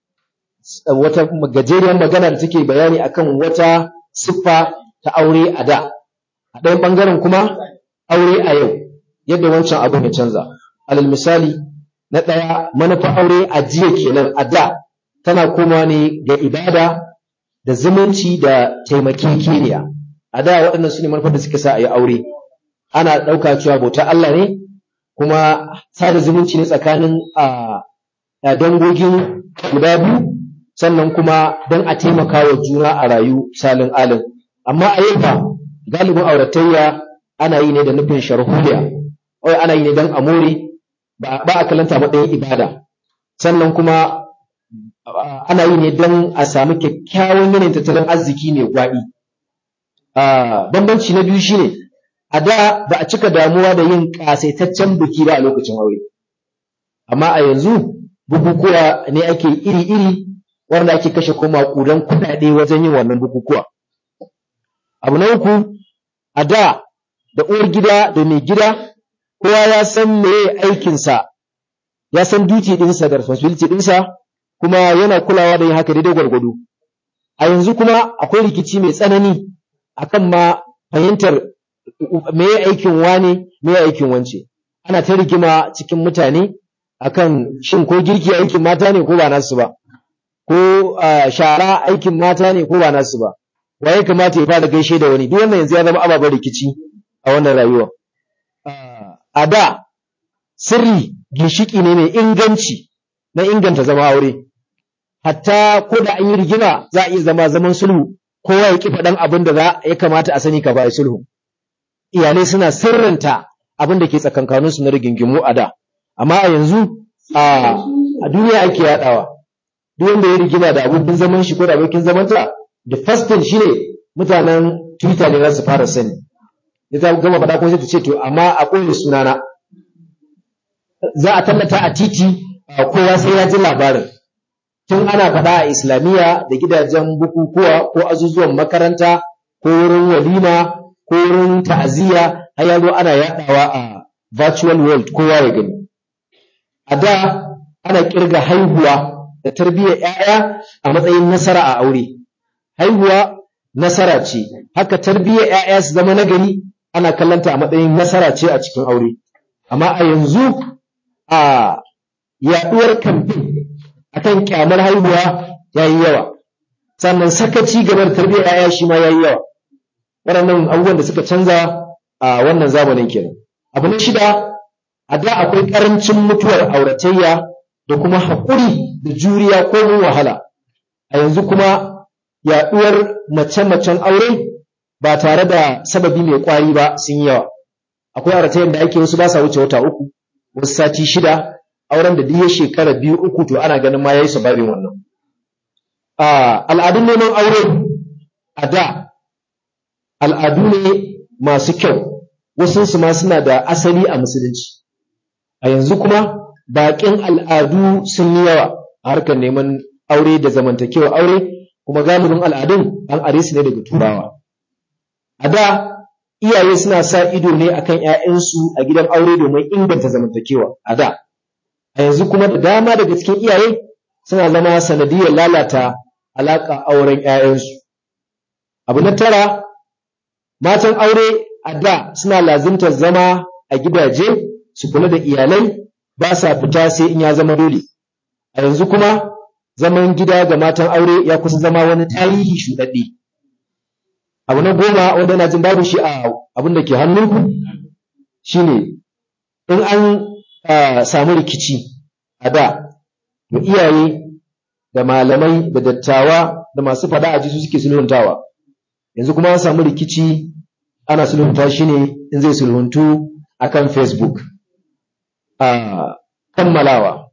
Speaker 1: wata gajeriyar magana da take bayani akan wata siffa ta aure a da, a ɗayan ɓangaren kuma aure a yau, yadda wancan abin ya canza. Alal misali, na ɗaya manufa aure a jiya kenan a da tana koma ne ga ibada da zumunci da taimakekeniya. A da waɗannan su ne manufar da suka sa a yi aure. Ana ɗauka cewa bauta Allah ne, kuma sada zumunci ne tsakanin a dangogin guda biyu, sannan kuma don a taimaka wa juna a rayu salin alin. Amma a yau ba galibin auratayya ana yi ne da nufin sharholiya, kawai ana yi ne don a more, ba a kalanta matsayin ibada, sannan kuma ana yi ne don a samu kyakkyawan yanayin tattalin arziki mai gwaɓi. Bambanci na biyu shine a da ba a cika damuwa da yin ƙasaitaccen biki ba a lokacin aure, amma a yanzu bukukuwa ne ake iri-iri wanda ake kashe kuma maƙudan kuɗaɗe wajen yin wannan bukukuwa. Abu na uku, a da da uwar gida da mai gida kowa ya san meye aikinsa, ya san duty ɗinsa da responsibility ɗinsa, kuma yana kulawa da yin haka daidai gwargwado. A yanzu kuma akwai rikici mai tsanani akan ma fahimtar meye aikin wane, meye aikin wance. Ana ta rigima cikin mutane akan shin ko girki aikin mata ne ko ba nasu ba, ko shara aikin mata ne ko ba nasu ba, waye kamata ya fara gaishe da wani. Duk wannan yanzu ya zama ababen rikici a wannan rayuwa. A da sirri ginshiki ne mai inganci na inganta zama aure, hatta ko da an yi rigima za a iya zama zaman sulhu, kowa ya ƙi faɗan abin da za ya kamata a sani ka ba sulhu. Iyalai suna sirranta abin da ke tsakankaninsu na rigingimu a da, amma a yanzu a duniya ake yaɗawa. Duk wanda ya rigima da abokin zaman shi ko da abokin zamanta, the first thing shine mutanen Twitter ne za su fara sani. Ya ta gama faɗa ko sai ta ce to amma a ɓoye sunana. Za a tallata a titi, kowa sai ya ji labarin. Tun ana faɗa a Islamiyya da gidajen bukukuwa ko azuzuwan makaranta ko wurin walima ko wurin ta'aziyya, har ya zo ana yaɗawa a virtual world kowa ya gani. A da ana ƙirga haihuwa da tarbiyyar ‘ya'ya a matsayin nasara a aure. Haihuwa nasara ce, haka tarbiyyar ‘ya'ya su zama nagari ana kallanta a matsayin nasara ce a cikin aure. Amma a yanzu a yaɗuwar kamfen akan kyamar haihuwa ya yi yawa, sannan sakaci game da tarbiyyar ‘ya'ya shi ma ya yi yawa. Waɗannan abubuwan da suka canza a wannan zamanin kenan. Abu na shida, a da akwai ƙarancin mutuwar auratayya da kuma haƙuri da juriya ko mun wahala. A yanzu kuma yaɗuwar mace-macen aure ba tare da sababi mai ƙwari ba sun yi yawa. Akwai auratayyar da ake wasu ba sa wuce wata uku, wasu sati shida, auren da duk ya shekara biyu uku to ana ganin ma ya yi sababin wannan. Al'adun neman aure a da al'adu ne masu kyau, wasunsu ma suna da asali a musulunci. A yanzu kuma baƙin al'adu sun yi yawa a harkar neman aure da zamantakewa aure, kuma galibin al'adun an are su ne daga turawa. A da iyaye suna sa ido ne akan ‘ya'yansu a gidan aure domin inganta zamantakewa a da. A yanzu kuma da dama daga cikin iyaye suna zama sanadiyar lalata alaƙa auren ‘ya'yansu. Abu na tara, matan aure a da suna lazimtar zama a gidaje su kula da iyalai, ba sa fita sai in ya zama dole. A yanzu kuma zaman gida ga matan aure ya kusa zama wani tarihi shuɗaɗɗe. abu na goma wanda na jin babu shi a abin da ke hannunku shine in an uh, samu rikici a da to iyaye da malamai da dattawa da masu fada a ji su suke sulhuntawa. Yanzu kuma an samu rikici ana sulhunta shi ne in zai sulhuntu akan Facebook. Uh, kammalawa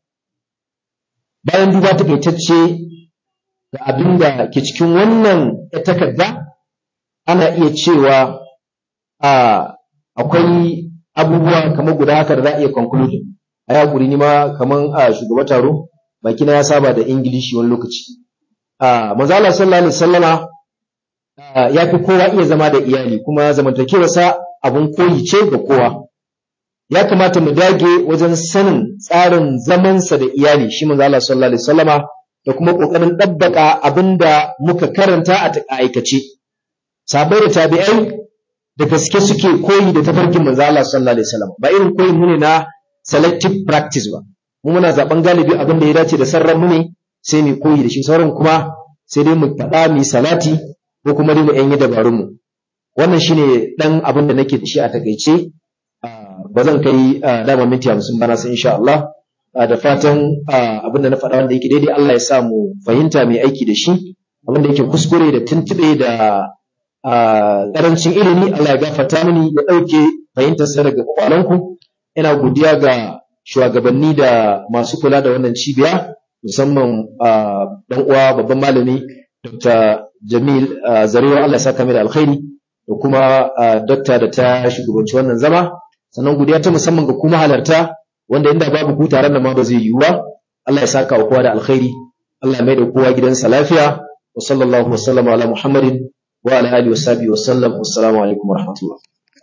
Speaker 1: bayan duba takaitacce da abin da ke cikin wannan takarda, ana iya cewa uh, akwai abubuwa kamar guda haka da za a iya conclude. A yakuri ni ma kaman a shugaba taro baki na ya saba da Ingilishi wani lokaci. Uh, manzo Allah sallallahu alaihi wasallama uh, ya fi kowa iya zama da iyali kuma zamantakewarsa abun koyi ce ga kowa. Ya kamata mu dage wajen sanin tsarin zamansa da iyali shi manzo Allah sallallahu alaihi wasallama da kuma kokarin dabbaka abinda muka karanta a aikace. Sahabbai da tabi'ai da gaske suke koyi da tafarkin manzo Allah sallallahu alaihi wasallam, ba irin koyin mu ne na selective practice ba. Mu muna zaben galibi abin da ya dace da sarran mu ne sai mu koyi da shi, sauran kuma sai dai mu faɗa mu salati ko kuma dai mu yan yi dabarun mu. Wannan shine dan abin da nake da shi a takeice. Ba zan kai dama minti hamsin ba na san insha Allah. Da fatan abin da na faɗa wanda yake daidai Allah ya sa mu fahimta mai aiki da shi, abin da yake kuskure da tuntube da ƙarancin ilimi Allah ya gafarta mini ya ɗauke fahimtar sa daga kwalanku. Ina godiya ga shugabanni da masu kula da wannan cibiya, musamman dan uwa babban malami Doctor Jamil Zarewa, Allah ya saka mai da alkhairi, da kuma doctor da ta shugabanci wannan zama. Sannan godiya ta musamman ga kuma halarta wanda inda babu ku taron nan ma ba zai yiwu ba. Allah ya saka wa kowa da alkhairi, Allah ya mai da kowa gidansa lafiya. Wa sallallahu wa sallama ala Muhammadin wa ala alihi wa sahbihi wa sallam. Assalamu alaikum wa rahmatullah.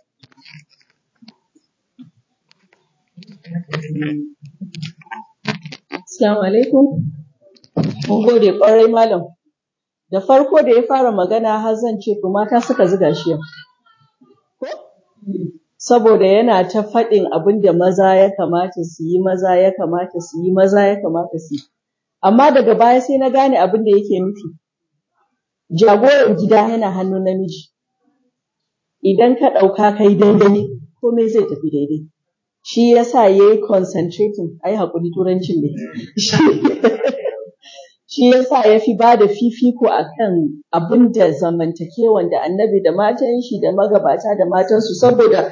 Speaker 2: Assalamu alaikum. Mun gode ƙwarai malam. Da farko da ya fara magana har zan ce to mata suka zuga shi. Ko? Saboda yana ta faɗin abin da maza ya kamata su yi, maza ya kamata su yi, maza ya kamata su yi. Amma daga baya sai na gane abin da yake nufi. Jagoran gida yana hannun namiji. Idan ka ɗauka kai daidai, komai zai tafi daidai. Shi yasa yayi concentrating, ai hakuri turancin ne. Shi yasa yafi bada fifiko akan abin da zamantakewan da annabi da matan shi da magabata da matan su, saboda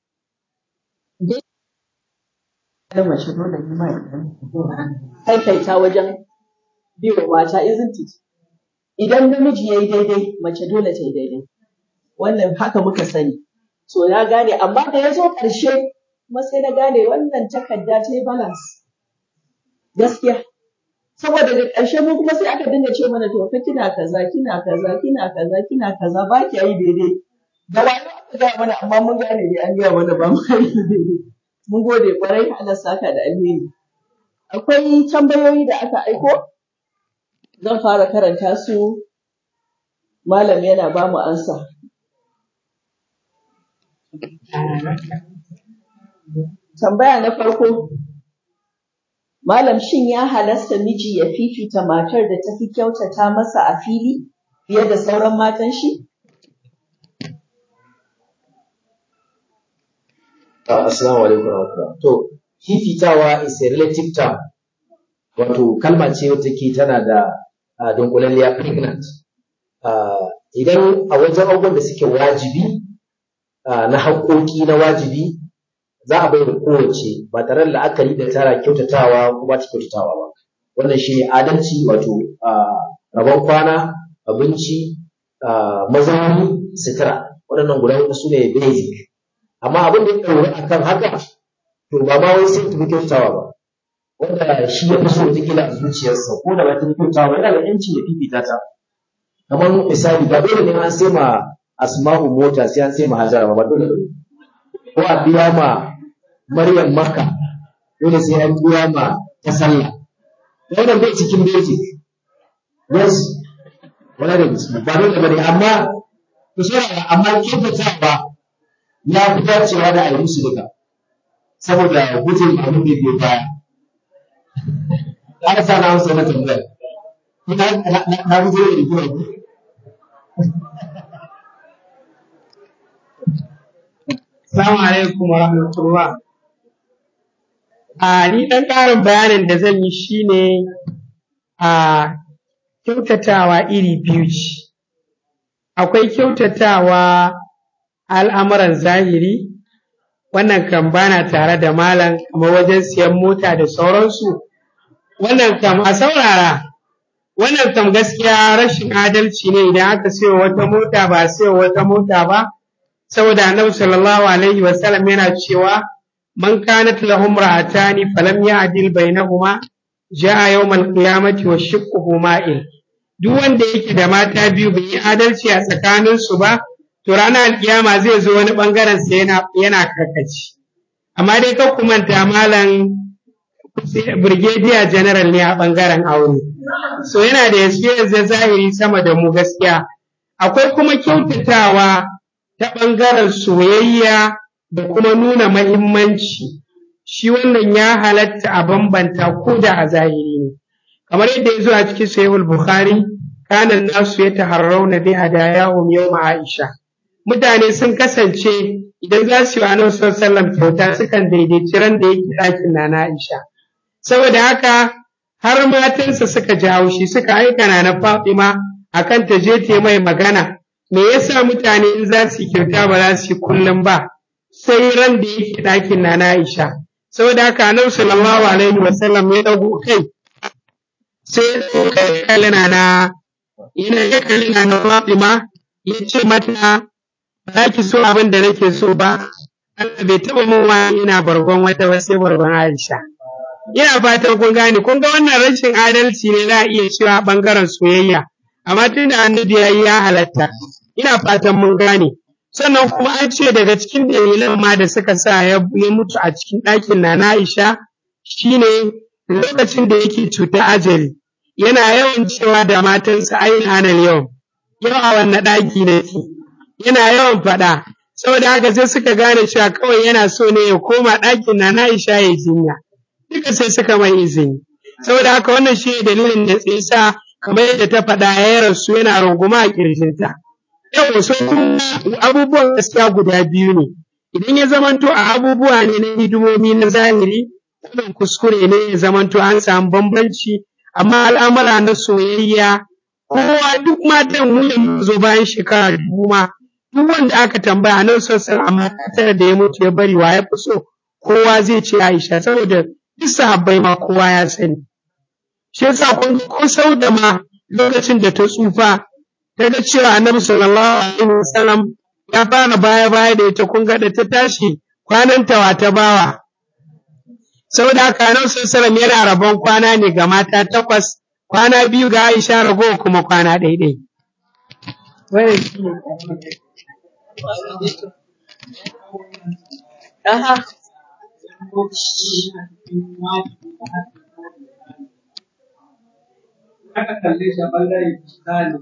Speaker 2: dai mace dole ne mai kaita wajen biyo mata, isn't it? Idan namiji yayi daidai, mace dole ta yi daidai. Wannan haka muka sani. So ya gane, amma da ya zo ƙarshe kuma sai na gane wannan takarda ta yi balance. Gaskiya. Saboda da ƙarshe mu kuma sai aka dinga ce mana to fa kina kaza, kina kaza, kina kaza, kina kaza, ba ki yi daidai. Da wani aka ga mana, amma mun gane ne an ga mana ba mu yi daidai. Mun gode kwarai, Allah saka da alheri. Akwai tambayoyi da aka aiko. Zan fara karanta su. Malam yana ba mu ansa. Tambaya na farko. Malam, shin ya halasta miji ya fifita matar da ta fi kyautata masa a fili fiye da sauran matan shi?
Speaker 1: Assalamu alaikum warahmatullahi. To, fifitawa is a relative term. Wato kalma ce wata ke tana da uh, dunkulalliya pregnant. Uh, idan a wajen abubuwan da suke wajibi uh, na haƙoƙi na wajibi za a bai da kowace ba tare da la'akari da tara kyautatawa ko ba ta kyautatawa ba. Wannan shi ne adalci, wato uh, rabon kwana, abinci, uh, mazauni, sutura. Waɗannan guda huɗu su ne basic. Amma abin da ya ɗauri a kan haka, to ba ma wai sai tafi kyautawa ba. Wanda shi ya fi so ta kila a zuciyarsa, ko da ba ta fi kyautawa yana da ‘yanci ya fifita ta. Kamar misali, ba dole ne an sai ma Asma'u mota sai an sai ma Hajara ba, ba dole ba. Ko a biya ma Maryam Makka, dole sai an biya ma ta sallah. Wannan bai cikin basic. Yes, wala da gaske. Ba dole ba ne, amma ku saurara, amma kyautatawa ya fi dacewa da a yi musu duka, saboda gudun abin da ke baya. Har sa na amsa na tambaya. Na gudu da rigima ku.
Speaker 3: Assalamu alaikum wa rahmatullah. A ni ɗan ƙarin bayanin da zan yi shine a kyautatawa iri biyu ce. Akwai kyautatawa al'amuran zahiri, wannan kan bana tare da malam kamar wajen siyan mota da sauransu. Wannan kam a saurara, wannan kam gaskiya rashin adalci ne idan aka sayo wata mota ba sayo wata mota ba. Saboda annabi sallallahu alaihi wasallam yana cewa man kanat lahum ra'atani falam ya'dil bainahuma ja'a yawmal qiyamati wa shiqquhu ma'il. Duk wanda yake da mata biyu bai yi adalci a tsakanin su ba, to ranar alkiyama zai zo wani bangaren sa yana yana karkaci. Amma dai kar ku manta malam brigadier general ne a bangaren aure, so yana da experience da zahiri sama da mu gaskiya. Akwai kuma kyautatawa ta ɓangaren soyayya da kuma nuna mahimmanci, shi wannan ya halatta a bambanta ko da a zahiri ne, kamar yadda ya zo a cikin sahihul bukhari, kana nasu yataharrauna bi hadayahum yawma aisha. Mutane sun kasance idan za su yi annabi sallallahu alaihi wasallam kyauta sukan daidaici ran da yake ɗakin nana Aisha. Saboda haka har matansa suka ji haushi suka aika nana Fatima akan ta je ta mai magana, me yasa mutane in za su yi kyauta ba za su yi kullum ba sai ran da yake ɗakin nana Aisha. Saboda haka annabi sallallahu alaihi wasallam ya dago kai sai ya kalli nana yana ya kalli nana Fatima ya ce mata ba za ki so abin da nake so ba, Allah bai taɓa mun wani ina bargon wata ba sai bargon Aisha. Ina fatan kun gane, kun ga wannan rashin adalci ne za a iya cewa ɓangaren soyayya, amma tun da annabi ya yi ya halatta. Ina fatan mun gane. Sannan kuma an ce daga cikin dalilan ma da suka sa ya mutu a cikin ɗakin Nana Aisha shine lokacin da yake cuta ajali. Yana yawan cewa da matansa ayin anal yau, yau a wannan ɗaki nake. Yana yawan faɗa. Saboda haka sai suka gane cewa kawai yana so ne ya koma ɗakin Nana Aisha ya jinya. Duka sai suka mai izini. Saboda haka wannan shi ne dalilin da ya sa kamar yadda ta faɗa ya rasu yana runguma a ƙirjinta. Yau so kuma abubuwan gaskiya guda biyu ne. Idan ya zamanto a abubuwa ne na hidimomi na zahiri, wannan kuskure ne ya zamanto an samu bambanci, amma al'amura na soyayya kowa duk matan mu da zo bayan shekara dubu ma duk wanda aka tambaya nan sosai amma tare da ya mutu ya bari wa ya fi so kowa zai ce Aisha, saboda duk sahabbai ma kowa ya sani. Shi yasa kun ko sau da ma lokacin da ta tsufa ta ga cewa Annabi sallallahu alaihi wasallam ya fara baya baya da ita, kun ga da ta tashi kwanan ta ta bawa. Saboda haka Annabi sallallahu alaihi wasallam yana rabon kwana ne ga mata takwas, kwana biyu ga Aisha, ragowa kuma kwana ɗaiɗai. Wannan shi ne.
Speaker 2: Aha.
Speaker 3: Aka kalle shi a ɓangaren misali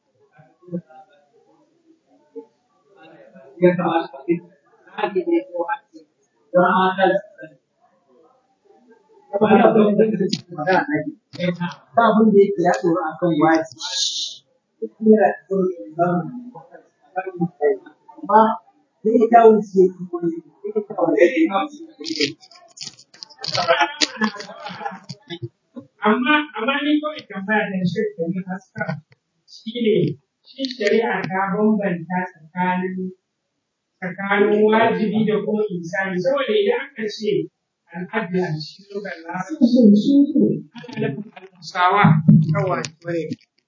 Speaker 3: ya kamata a fi tsari ne ko ake don an halasta ba na son da su magana na ke ta abin da yake ya tsoro a kan waji yana da tsoro da zama amma zai dawo su yi kuma zai dawo da ya kawo su amma amma ni kawai tambaya da shi da ni haska shi ne shi shari'a ta bambanta tsakanin tsakanin wajibi da kuma insani, saboda idan aka ce al'adda a cikin lugar larabci ana nufin al'usawa kawai kawai.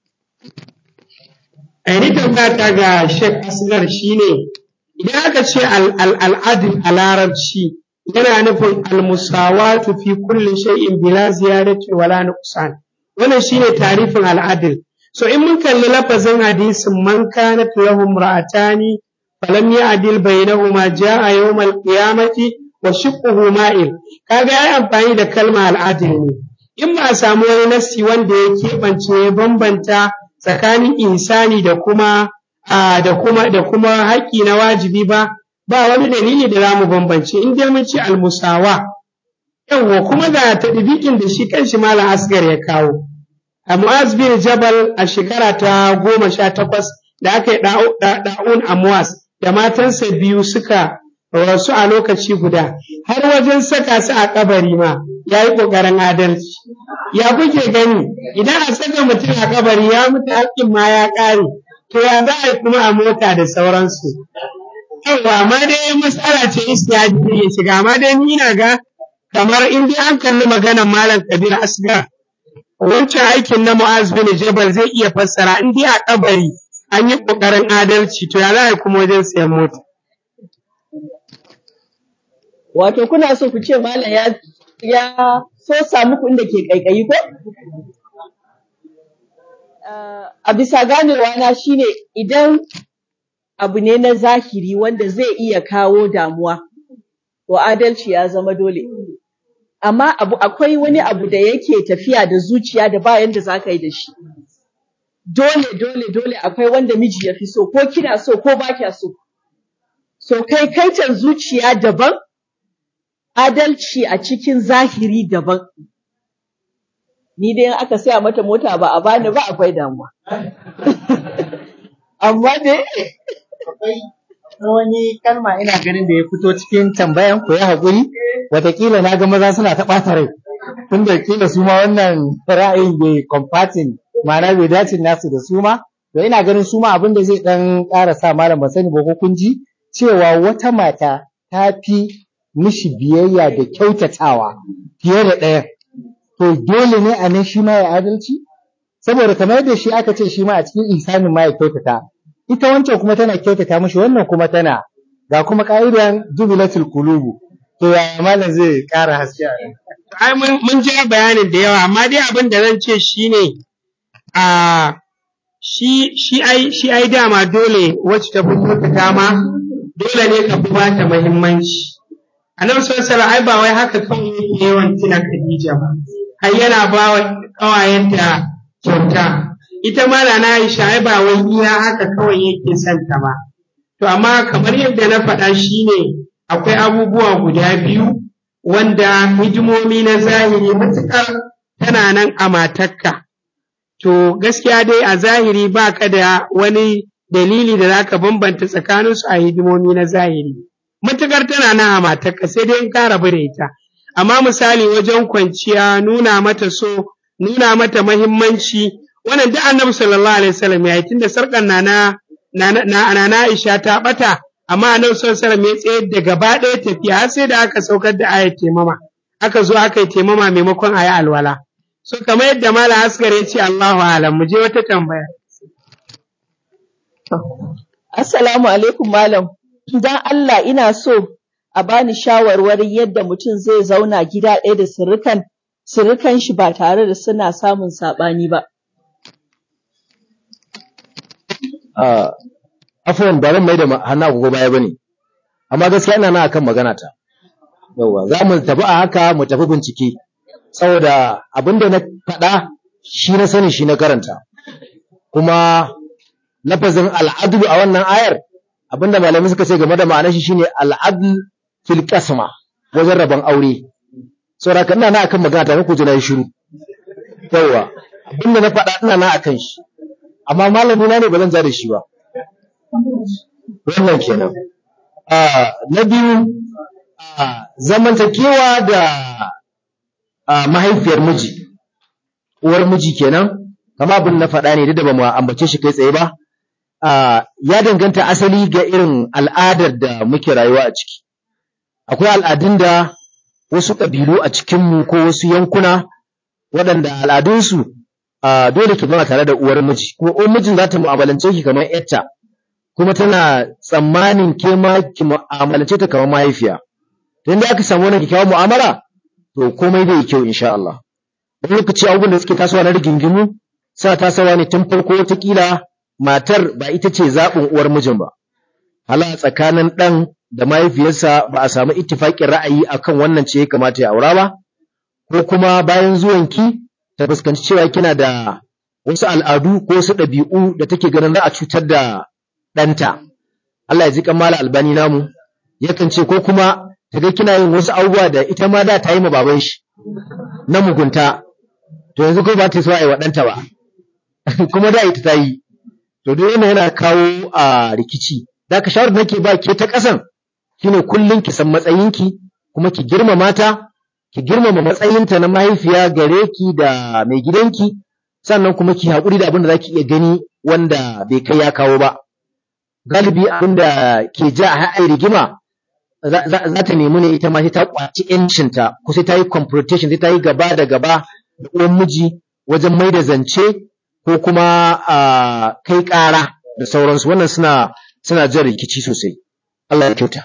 Speaker 3: A ni tambaya ta ga Sheikh Asgar shi ne idan aka ce al'adun a larabci yana nufin almusawatu fi kulli shay'in bila ziyadati wala nuqsan. Wannan shine tarifin al'adl. So in mun kalli lafazin hadisin man kanat lahum ra'atani falam ya'dil bainahuma ja'a yawmal qiyamati wa shiqquhu ma'il. Kaga yayi amfani da kalma al'adl ne. In ba a samu wani nassi wanda ya keɓance ya bambanta tsakanin insani da kuma da kuma da kuma haƙƙi na wajibi ba, ba wani dalili da za mu bambance in dai mun ci almusawa. Yawwa kuma ga tadbiqin da shi kanshi Malam Asgar ya kawo. A Mu'az bin Jabal a shekara ta goma sha takwas da aka yi da'un Amwas da matansa biyu suka wasu a lokaci guda, har wajen saka su a kabari ma ya yi ƙoƙarin adalci. Ya kuke gani idan a saka mutum a kabari ya mutu haƙƙin ma ya ƙare, to ya za a yi kuma a mota da sauransu. Yawwa, amma dai matsala ce istihadi da ya shiga, amma dai ni na ga kamar in dai an kalli maganar Malam Kabir Asgar, wancan aikin na Mu'az bin Jabal zai iya fassara in dai a kabari an yi ƙoƙarin adalci, to ya za a yi kuma wajen sayan mota.
Speaker 2: Wato kuna so ku ce malam ya ya so samu ku inda ke kaikayi ko? A bisa ganewa na shine idan abu ne na zahiri wanda zai iya kawo damuwa, to adalci ya zama dole. Amma abu akwai wani abu da yake tafiya da zuciya da ba yanda za ka yi da shi. Dole dole dole akwai wanda miji ya fi so, ko kina so ko ba kya so. So kai kaitan zuciya daban, adalci a cikin zahiri daban. Ni dai in aka saya mata mota ba a bani ba akwai damuwa. Amma dai
Speaker 4: akwai wani kalma ina ganin da ya fito cikin tambayan ku ya haƙuri, wataƙila na ga maza suna ta ɓata rai, tunda kila su ma wannan ra'ayin bai comparting, ma'ana bai dace nasu da su ma, to ina ganin su ma abin da zai ɗan ƙara sa malam ba sani ba ko kun ji cewa wata mata ta fi mishi biyayya da kyautatawa fiye da ɗaya, to dole ne a nan shi ma ya adalci? Saboda kamar yadda shi aka ce shi ma a cikin ihsanin ma ya kyautata, ita wancan kuma tana kyautata mishi, wannan kuma tana, ga kuma ka'idan jubilatul qulubu, to yaya malam zai ƙara haske a nan?
Speaker 3: Ai mun ji bayanin da yawa, amma dai abin da zan ce shine a shi shi ai shi ai dama dole wacce ta fi kyautata ma dole ne ka fi ba ta muhimmanci. Annabi sallallahu alaihi wasallam ai ba wai haka kawai yake yawan tuna Khadija ba, har yana ba wa ƙawayenta kyauta. Ita ma na Aisha ai ba wai iya haka kawai yake son ta ba. To amma kamar yadda na faɗa shine akwai abubuwa guda biyu wanda hidimomi na zahiri matuƙar tana nan a matarka. To gaskiya dai a zahiri ba ka da wani dalili da zaka bambanta tsakaninsu a hidimomi na zahiri. Matuƙar tana nan a matarka sai dai in ka rabu da ita. Amma misali wajen kwanciya, nuna mata so, nuna mata mahimmanci, wannan duk Annabi sallallahu alaihi wasallam ya yi, tunda sarƙar na na na Aisha ta ɓata, amma Annabi sallallahu alaihi wasallam ya tsayar da gaba ɗaya tafiya har sai da aka saukar da ayat taimama, aka zo aka yi taimama maimakon a yi alwala. So kamar yadda Malam Asgar ya ce Allahu alam, mu je wata tambaya.
Speaker 2: Assalamu alaikum malam. Dan Allah ina so a bani shawarwari yadda mutum zai zauna gida ɗaya da surukan surukan shi ba tare da suna samun saɓani ba.
Speaker 1: Uh, afuwan ba zan mai da hannu agogo baya bane, amma gaskiya ina nan akan magana ta. Yawwa, za mu tafi a haka mu tafi bincike, saboda abinda na faɗa shi na sani shi na karanta. Kuma lafazin al'adlu a wannan ayar, abinda malamai suka ce game da ma'anar shi shine al'adl fil qasma, wajen rabon aure. Saboda kan ina nan akan magana ta, ku ji na yi shiru. Yawwa, abinda na faɗa ina nan akan shi. Amma malami na ne ba zan ja da shi ba. Wannan kenan. Na biyu, zamantakewa da mahaifiyar miji, uwar miji kenan, kama abin na faɗa ne da ba mu ambace shi kai tsaye ba, ya danganta asali ga irin al'adar da muke rayuwa a ciki. Akwai al'adun da wasu ƙabilu a cikinmu ko wasu yankuna waɗanda al'adunsu Uh, dole ki zama tare da uwar miji, kuma uwar mijin za ta mu'amalance ki kamar yarta, kuma tana tsammanin ke ma ki mu'amalance ta kamar mahaifiya. To inda aka samu wannan kyakkyawar mu'amala, to komai zai yi kyau insha Allah. Wani lokaci abubuwan da suke tasowa na rigingimu suna tasowa ne tun farko, wataƙila matar ba ita ce zaɓin uwar mijin ba. Hala tsakanin ɗan da mahaifiyarsa ba a samu ittifaƙin ra'ayi akan wannan ce ya kamata ya aura ba, ko kuma bayan zuwanki ta fuskanci cewa kina da wasu al'adu ko wasu ɗabi'u da take ganin za a cutar da ɗanta. Allah ya ji kamala albani namu, yakan ce ko kuma ta ga kina yin wasu abubuwa da ita ma da ta yi ma baban shi na mugunta, to yanzu ko ba ta so a yi wa ɗanta ba, kuma da ita ta yi. To duk wannan yana kawo a rikici. Da ka shawar nake ba ke ta ƙasan, shine kullun ki san matsayinki kuma ki girmama ta, ki girmama matsayinta na mahaifiya gare ki da mai gidanki, sannan kuma ki haƙuri da abin da zaki iya gani wanda bai kai ya kawo ba. Galibi abin da ke ja a haɗa rigima za ta nemi ne ita ma sai ta kwaci ‘yancinta ko sai ta yi confrontation, sai ta yi gaba da gaba da uwan miji wajen mai da zance ko kuma a kai ƙara da sauransu. Wannan suna suna jan rikici sosai. Allah ya kyauta.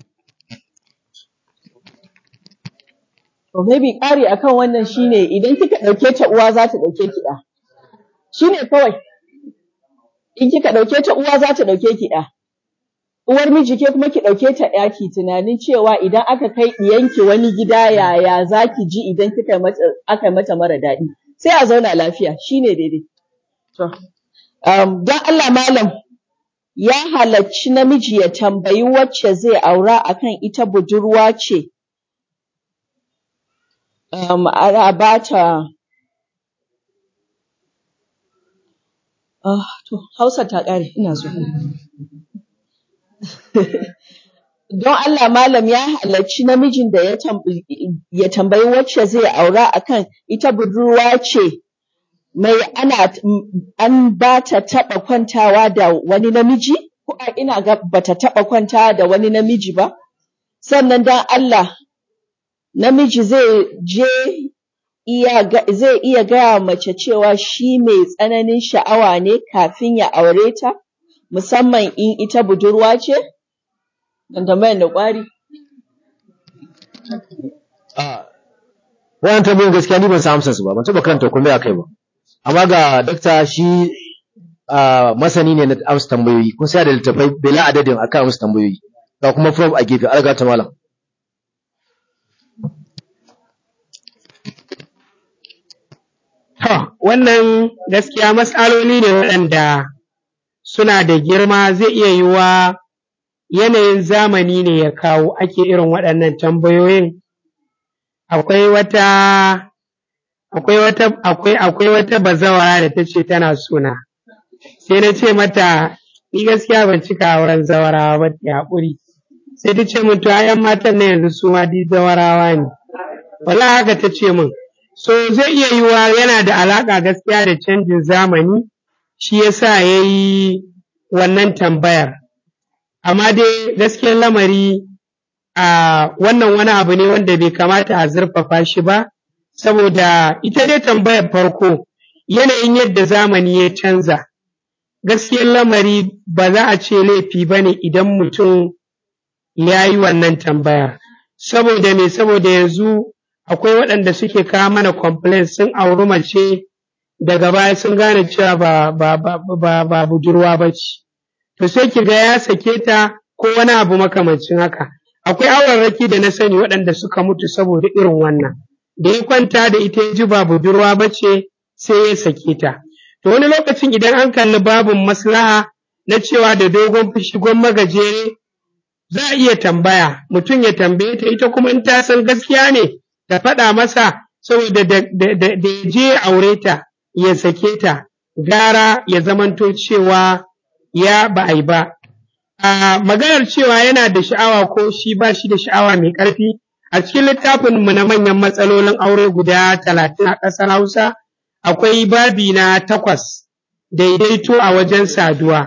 Speaker 2: To maybe ƙari akan wannan shine idan kika ɗauke ta uwa za ta ɗauke ki ɗa. Shine kawai. In kika ɗauke ta uwa za ta ɗauke ki ɗa. Uwar miji ke kuma ki ɗauke ta ɗa ki tunanin cewa idan aka kai ɗiyanki wani gida yaya za ki ji idan kika mata aka mata mara daɗi. Sai a zauna lafiya shine daidai. To um, don Allah malam ya halacci namiji ya tambayi wacce zai aura akan ita budurwa ce. Um, ana ba ta uh, to Hausa ta ƙare ina so. Don Allah malam ya halarci namijin da ya tambayi, ya tambayi wacce zai aura akan ita budurwa ce mai ana an ba ta taɓa kwantawa da wani namiji ko ina ga bata taɓa kwantawa da wani namiji ba, sannan don Allah namiji zai je iya zai iya gaya mace cewa shi mai tsananin sha'awa ne kafin ya aure ta, musamman in ita budurwa ce? Dan tambayar da ƙwari.
Speaker 1: Ah, wannan tambayoyin gaskiya ni ban san amsar su ba, ban taɓa karanta komai akai ba. Amma ga dakta shi ah, masani ne na amsa tambayoyi, kun sai da littafai bila adadin akan amsa tambayoyi. Ga kuma prof a gefe, alga ta malam.
Speaker 3: To, wannan gaskiya matsaloli ne waɗanda suna da girma, zai iya yiwuwa yanayin zamani ne ya kawo ake irin waɗannan tambayoyin. Akwai wata akwai wata akwai akwai wata bazawara da ta ce tana suna. Sai na ce mata ni gaskiya ban cika auren zawarawa ba, ta haƙuri. Sai ta ce min to ayan matan na yanzu su ma duk zawarawa ne. Wallahi haka ta ce min. So zai iya yiwuwa yana da alaƙa gaskiya da canjin zamani, shi yasa ya yi wannan tambayar. Amma dai gaskiyar lamari a wannan wani abu ne wanda bai kamata a zurfafa shi ba, saboda ita dai tambayar farko yanayin yadda zamani ya canza. Gaskiyar lamari ba za a ce laifi ba ne idan mutum ya yi wannan tambayar. Saboda me? Saboda yanzu akwai waɗanda suke kawo mana complaints sun auri mace daga baya sun gane cewa ba, ba, ba, ba, ba budurwa ba ce. To sai ki ga ya sake ta ko wani abu makamancin haka. Akwai aurarraki da na sani waɗanda suka mutu saboda irin wannan. Da ya kwanta da ita ya ji ba budurwa ba ce sai ya sake ta. To wani lokacin idan an kalli babin maslaha na cewa da dogon fushi gwamma gajere, za a iya tambaya, mutum ya tambaye ta ita kuma in ta san gaskiya ne ta faɗa masa, saboda da ya je ya aure ta ya sake ta gara ya zamanto cewa ya ba a yi ba. A maganar cewa yana da sha'awa ko shi ba shi da sha'awa mai ƙarfi, a cikin littafin mu na manyan matsalolin aure guda talatin a ƙasar Hausa akwai babi na takwas, daidaito a wajen saduwa.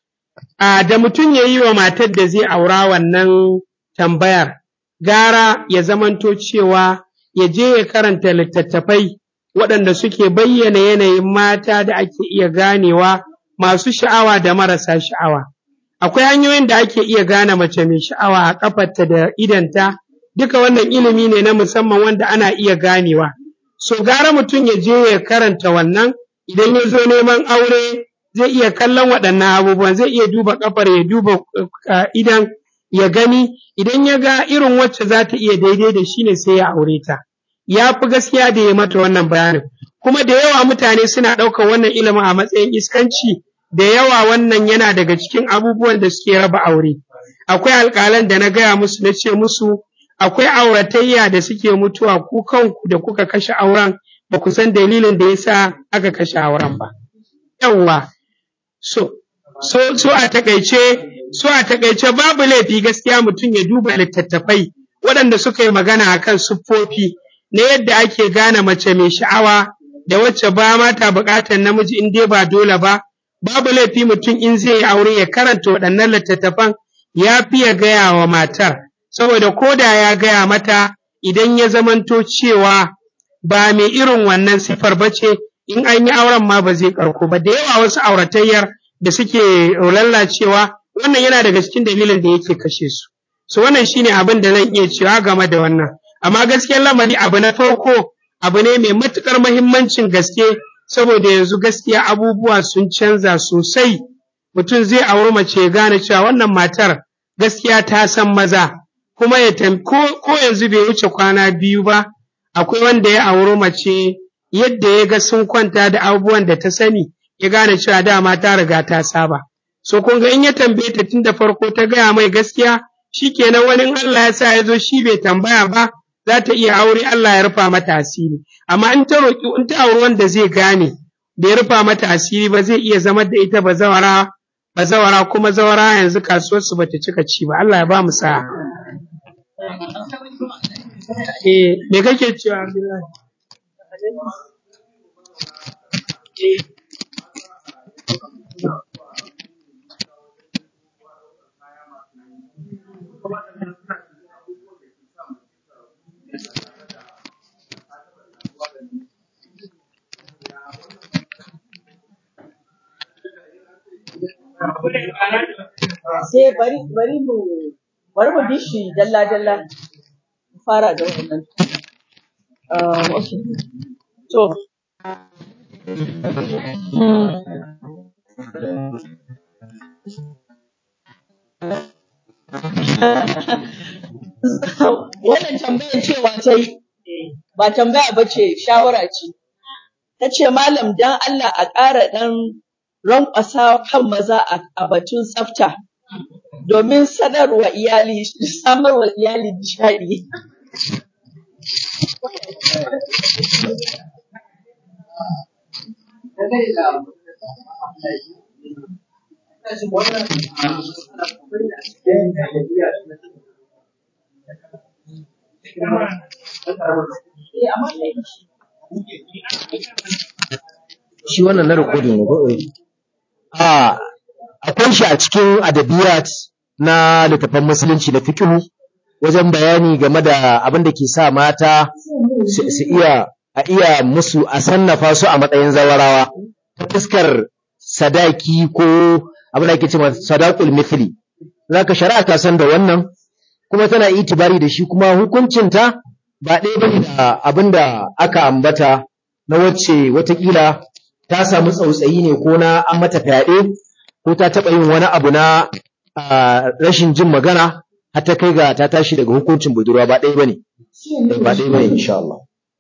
Speaker 3: A da mutum ya yi wa matar da zai aura wannan tambayar, gara ya zamanto cewa ya je ya karanta littattafai waɗanda suke bayyana yanayin mata da ake iya ganewa masu sha'awa da marasa sha'awa. Akwai hanyoyin da ake iya gane mace mai sha'awa a ƙafarta da idanta, duka wannan ilimi ne na musamman wanda ana iya ganewa. So gara mutum ya je ya karanta wannan, idan ya zo neman aure zai iya kallon waɗannan abubuwan, zai iya duba ƙafar, ya duba idan ya gani, idan ya ga irin wacce za ta iya daidai da shi ne sai ya aure ta. Ya fi gaskiya da ya mata wannan bayanin. Kuma da yawa mutane suna ɗaukar wannan ilimin a matsayin iskanci, da yawa wannan yana daga cikin abubuwan da suke raba aure. Akwai alƙalan da na gaya musu, na ce musu akwai auratayya da suke mutuwa, ku kanku da kuka kashe auren ba ku san dalilin da ya sa aka kashe auren ba. Yawwa, so, so, so a taƙaice So a takaice babu laifi gaskiya mutum ya duba littattafai waɗanda suka yi magana akan siffofi na yadda ake gane mace mai sha'awa da wacce ba ma ta buƙatar namiji in dai ba dole ba. Babu laifi mutum in zai yi aure ya karanta waɗannan littattafan ya fi ya gaya wa matar, saboda ko da ya gaya mata idan ya zamanto cewa ba mai irin wannan sifar ba ce, in an yi auren ma ba zai karko ba. Da yawa wasu auratayyar da suke lallacewa, wannan yana daga cikin dalilin da yake kashe su. So wannan shine abin da zan iya cewa game da wannan. Amma gaskiyar lamari abu na farko abu ne mai matuƙar muhimmancin gaske, saboda yanzu gaskiya abubuwa sun canza sosai. Mutum zai auri mace ya gane cewa wannan matar gaskiya ta san maza, kuma ya ko, ko yanzu bai wuce kwana biyu ba, akwai wanda ya auri mace yadda ya ga sun kwanta da abubuwan da ta sani, ya gane cewa dama ta riga ta saba. So kun ga in ya tambaye ta tun da farko ta gaya mai gaskiya, shikenan wani in Allah ya sa ya zo shi bai tambaya ba, za ta iya aure Allah ya rufa mata asiri. Amma in ta roki in ta auri wanda zai gane bai rufa mata asiri ba, zai iya zama da ita bazawara bazawara kuma zawara yanzu kasuwar su bata cika ci ba. Allah ya ba mu sa'a. Eh me kake cewa Abdullahi? Eh
Speaker 2: sai bari bari mu bari mu bi shi dalla dalla mu fara da wannan um okay to wannan tambayar cewa ta yi ba tambaya ba ce, shawara ce. Ta ce malam dan Allah a ƙara ɗan rankwasa kan maza a batun tsafta domin sanarwa iyali samarwa iyali nishaɗi.
Speaker 1: Shi wannan na rikodin ne ko eh? A akwai shi a cikin adabiyat na littafan musulunci da fiqh wajen bayani game da abin da ke sa mata su iya a iya musu a sannafa su a matsayin zawarawa ta fuskar sadaki ko abin da ake cewa sadaqul mithli. Zaka shari'a ta san da wannan kuma tana itibari da shi, kuma hukuncinta ba ɗaya bane da abin da aka ambata na wacce watakila ta samu tsautsayi ne ko na an mata fyaɗe ko ta taɓa yin wani abu na rashin jin magana har ta kai ga ta tashi daga hukuncin budurwa. Ba ɗaya bane ba ɗaya bane insha Allah.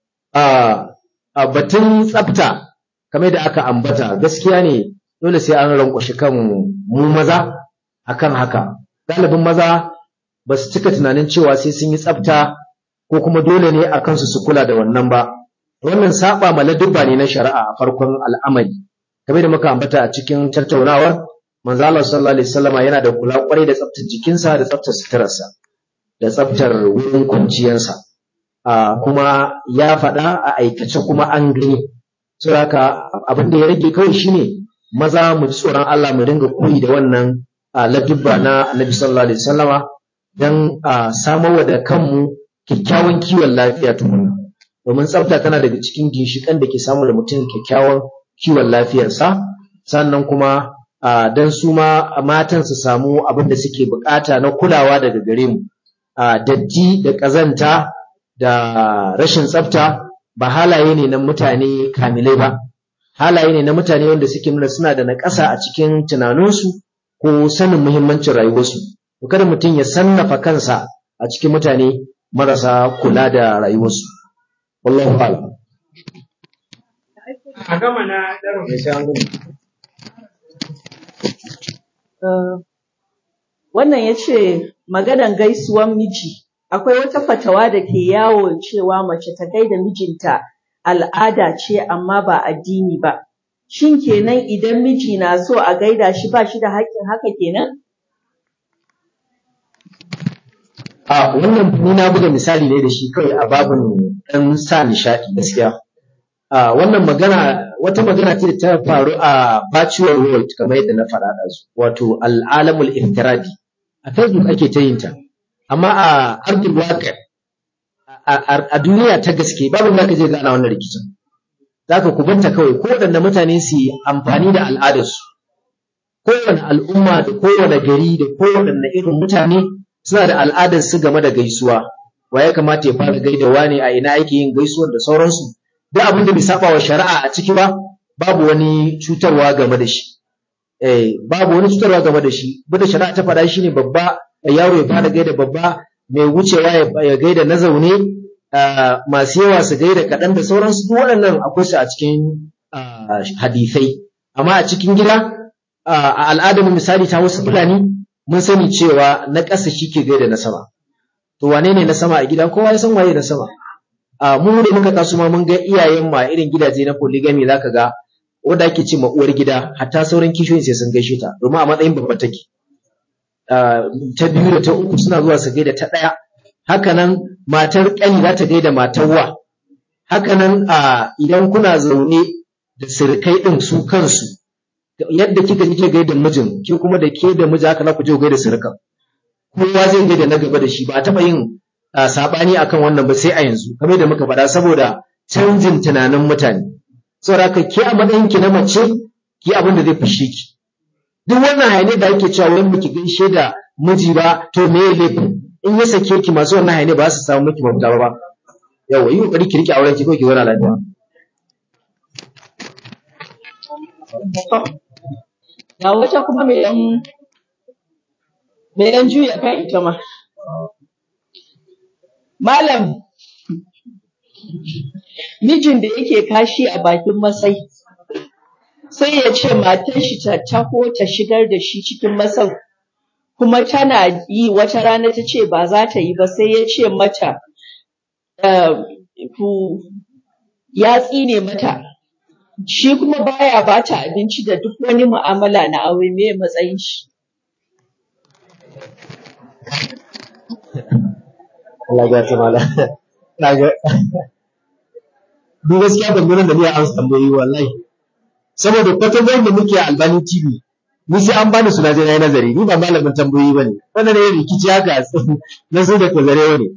Speaker 1: A batun tsafta kamar da aka ambata gaskiya ne dole sai an rankwashi kan mu maza akan haka. Galibin maza ba su cika tunanin cewa sai sun yi tsafta ko kuma dole ne a kansu su kula da wannan ba. Wannan saba ma ladubba ne na shari'a a farkon al'amari. Kamar da muka ambata a cikin tattaunawar, manzo Allah sallallahu alaihi wasallama yana da kula kwarai da tsaftar jikinsa da tsaftar suturarsa da tsaftar wurin kwanciyarsa. Uh, kuma ya faɗa a aikace kuma an gani. Saboda haka abin da ya rage kawai shine maza mu ji tsoron Allah mu ringa koyi da wannan uh, ladubba na Annabi sallallahu alaihi wasallama dan uh, samarwa da kanmu kyakkyawan kiwon lafiya tukunna. Domin tsafta tana daga cikin ginshiƙan da ke samu da mutum kyakkyawan kiwon lafiyarsa, sannan kuma uh, dan su ma matan su samu abin da suke bukata na kulawa daga gare mu. Uh, datti da ƙazanta da rashin tsafta ba halaye ne na mutane kamilai ba, halaye ne na mutane wanda suke nuna suna da naƙasa a cikin tunaninsu ko sanin muhimmancin rayuwarsu. To kada mutum ya sannafa kansa a cikin mutane marasa kula da rayuwarsu. Wallahu a'lam.
Speaker 3: a gama na daro.
Speaker 2: Wannan ya ce maganan gaisuwan miji. Akwai wata fatawa da ke yawo cewa mace ta gaida mijinta al'ada ce amma ba addini ba. Shin kenan idan miji na so a gaida shi ba shi da haƙƙin haka kenan?
Speaker 1: a wannan ni na buga misali ne da shi kai a babin dan sa nishadi gaskiya. a wannan magana wata magana ce ta faru a virtual world kamar yadda na faɗa da su, wato al'alamul iftiradi. A Facebook ake ta yin ta, amma a ardul waqi a duniya ta gaske babu da ka je ga ana wannan rikicin. Zaka kubanta kawai ko waɗanne mutane su yi amfani da al'adarsu, kowane al'umma da kowane gari da kowane irin mutane suna da al'adar su game da gaisuwa. Wa ya kamata ya fara gaida wane, a ina ake yin gaisuwar da sauransu. Duk abin da bai saba wa shari'a a ciki ba, babu wani cutarwa game da shi. Eh, babu wani cutarwa game da shi. Bada shari'a ta faɗa shi ne babba, yaro ya fara gaida babba, mai wucewa ya gaida na zaune, uh, masu yawa su gaida kaɗan da sauransu. Duk waɗannan akwai su a cikin uh, hadisai. Amma a cikin gida, uh, a al'adar misali ta wasu Fulani, mun sani cewa na ƙasa shi ke gaida na sama. To wane ne na sama a gida? Kowa ya san waye na sama. Uh, mu da muka taso ma mun ga iyayen ma irin gidaje na polygamy zaka ga wanda ake ce ma uwar gida, hatta sauran kishiyoyin sai sun gaishe ta domin a matsayin babba take. Uh, ta biyu da ta uku suna zuwa su gaida ta ɗaya. Haka nan matar ƙani za ta gaida matar wa. Haka nan uh, idan kuna zaune da sirkai ɗin su kansu, yadda kika kike gaida mijin, ke kuma da ke da miji haka za ku je gaida sirkan. Kowa zai gaida na gaba da shi, ba a taɓa yin Uh, saɓani akan wannan ba sai a yanzu, kamar da muka faɗa, saboda canjin tunanin mutane. Saboda haka ke a matsayin ki na mace, ki abin da zai fushe ki. Duk wannan hayane da ake cewa wani miki gaishe da miji ba, to me ya laifin? In ya sake ki masu wannan hayane ba su samu miki mafita ba. Yawa, yi kokari ki rike auren ki ko ki zauna lafiya.
Speaker 2: Ga wata kuma mai ɗan mai ɗan juya kan ita ma. Malam, mijin da yake kashi a bakin masai, sai ya ce matar shi ta taho ta shigar da shi cikin masau, kuma tana yi wata rana ta ce ba za ta yi ba, sai ya ce mata uh, ku ya tsine mata, shi kuma baya ba ta abinci da duk wani mu'amala na aure, me matsayin shi?
Speaker 1: Allah ya ta mala. Na ga duk gaskiya ban gane da ni an tambayi wallahi. Saboda kwatabar da muke a Albani T V, ni sai an bani suna je na yi nazari, ni ba malamin tambayoyi bane. Wannan ne rikici haka na so da kozare wani.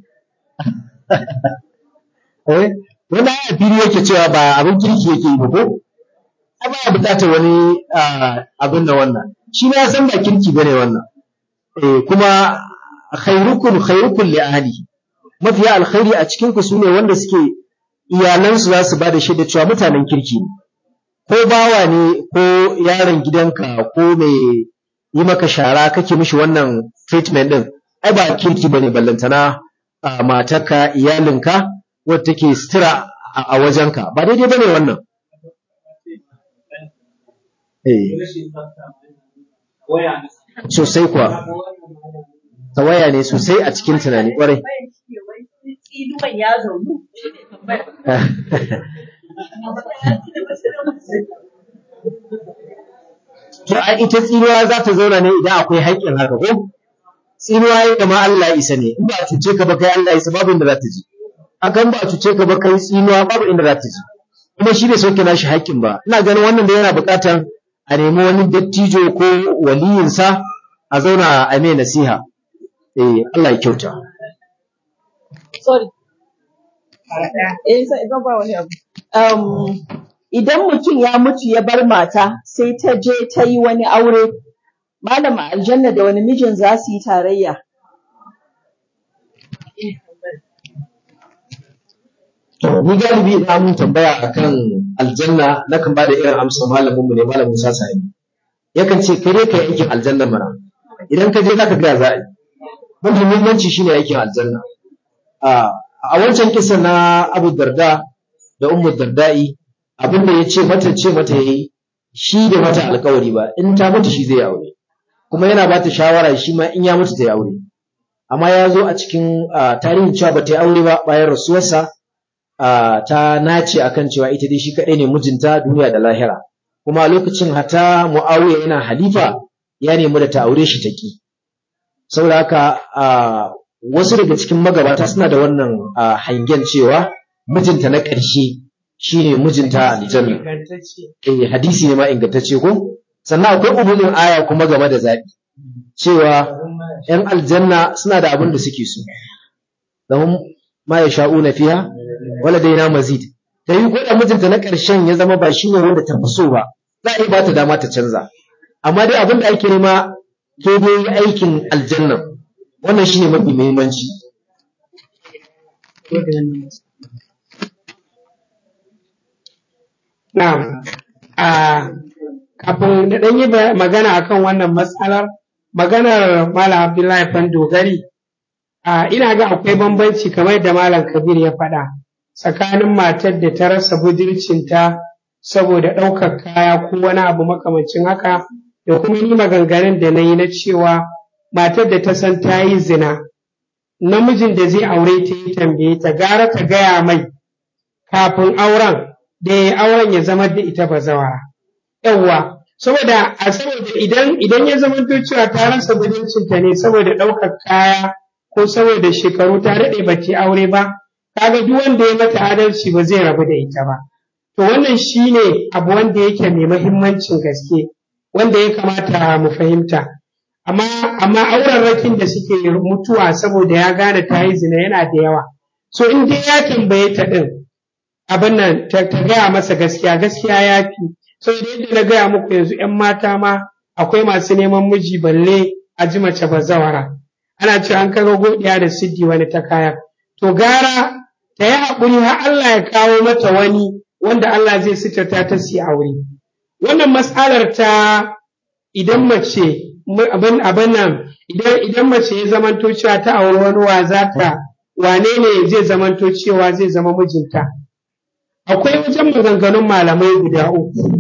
Speaker 1: Eh, wannan a fili yake cewa ba abin kirki yake yi ba ko? Ai ba bukatar wani abin da wannan. Shi ma ya san ba kirki bane wannan. Eh, kuma khairukum khairukum li ahli. Mafiya alkhairi a cikin ku sune wanda suke iyalansu za su ba da shaida cewa mutanen kirki ne. Ko bawa ne ko yaron gidanka ko mai yi maka shara kake mishi wannan treatment din, ai ba kirki bane ballantana a matarka, iyalinka wadda take sutura a wajenka, ba daidai bane wannan. Eh, sosai kuwa, tawaya ne sosai a cikin tunani kwarai. To a ita tsinuwa za ta zauna ne idan akwai haƙƙin haka ko? Tsinuwa ya kama Allah isa ne, in ba a cuce ka ba kai Allah isa babu inda za ta ji. Akan ba a cuce ka ba kai tsinuwa babu inda za ta ji. Kuma shi bai sauke nashi haƙƙin ba. Ina ganin wannan da yana buƙatar a nemi wani dattijo ko waliyinsa a zauna a mai nasiha. Eh, Allah ya kyauta.
Speaker 2: Sorry. Eh, sai zan ba wani abu. Um, idan mutum ya mutu ya bar mata sai ta je ta yi wani aure, malama aljanna da wani mijin za su yi tarayya.
Speaker 1: Ni galibi ina mun tambaya akan aljanna nakan ba da irin amsa malamin mu ne malamin Musa Sani. Yakan ce kai dai kai aikin aljanna mana. Idan ka je zaka ga za a yi. Mafi muhimmanci shine aikin aljanna. A a wancan kisa na Abu Darda da Ummu Darda'i, abinda ya ce mata ce mata yayi shi da mata alƙawari ba, in ta mutu shi zai aure. Kuma yana ba ta shawara shi ma in ya mutu ta yi aure. Amma ya zo a cikin tarihin cewa ba ta yi aure ba bayan rasuwarsa, ta nace akan cewa ita dai shi kaɗai ne mijinta duniya da lahira. Kuma a lokacin hata Muawiya yana halifa ya nemi da ta aure shi ta ki. Saboda haka wasu daga cikin magabata suna da wannan hangen cewa mijinta na ƙarshe shine mijinta aljanna. Eh, hadisi ne ma ingantacce ko? Sannan akwai umumin aya kuma game da zaɓi cewa ‘yan aljanna suna da abin da suke so, lahum ma ya sha'una fiha wala daina mazid. Ta yi gwada mijinta na ƙarshen ya zama ba shi ne wanda ta fi so ba, za a yi ba ta dama ta canza. Amma dai abin da ake nema ke dai aikin aljanna, wannan shi ne mafi muhimmanci.
Speaker 3: Na'am. A kafin da ɗan yi magana akan wannan matsalar, maganar Malam Abdullahi Fandogari, a ina ga akwai bambanci kamar da Malam Kabir ya faɗa tsakanin matar da ta rasa budurcinta saboda ɗaukar kaya ko wani abu makamancin haka, da kuma ni maganganun da na yi na cewa matar da ta san ta yi zina, namijin da zai aure ta yi tambaye ta gara ta gaya mai kafin auren da ya auren ya zama da ita bazawara. Yawwa, saboda a saboda idan idan ya zama cewa ta rasa budurcinta ne saboda ɗaukar kaya ko saboda shekaru ta daɗe ba ta aure ba, kaga duk wanda ya mata adalci ba zai rabu da ita ba. To wannan shine abu wanda yake mai mahimmancin gaske wanda ya kamata mu fahimta. Amma amma aurarrakin da suke mutuwa saboda ya gane ta yi zina yana da yawa. So in dai ya tambaye ta ɗin abin nan ta gaya masa gaskiya, gaskiya ya fi. Saboda yadda na gaya muku yanzu ‘yan mata ma akwai masu neman miji balle a ji mace bazawara. Ana cewa an kaga godiya da siddi wani ta kaya. To gara ta yi haƙuri har Allah ya kawo mata wani wanda Allah zai sitarta ta si aure. Wannan matsalar ta idan mace abin abin nan idan idan mace ya zamanto cewa ta auri wani wa za ta wane ne zai zamanto cewa zai zama mijinta. Akwai wajen maganganun malamai guda uku.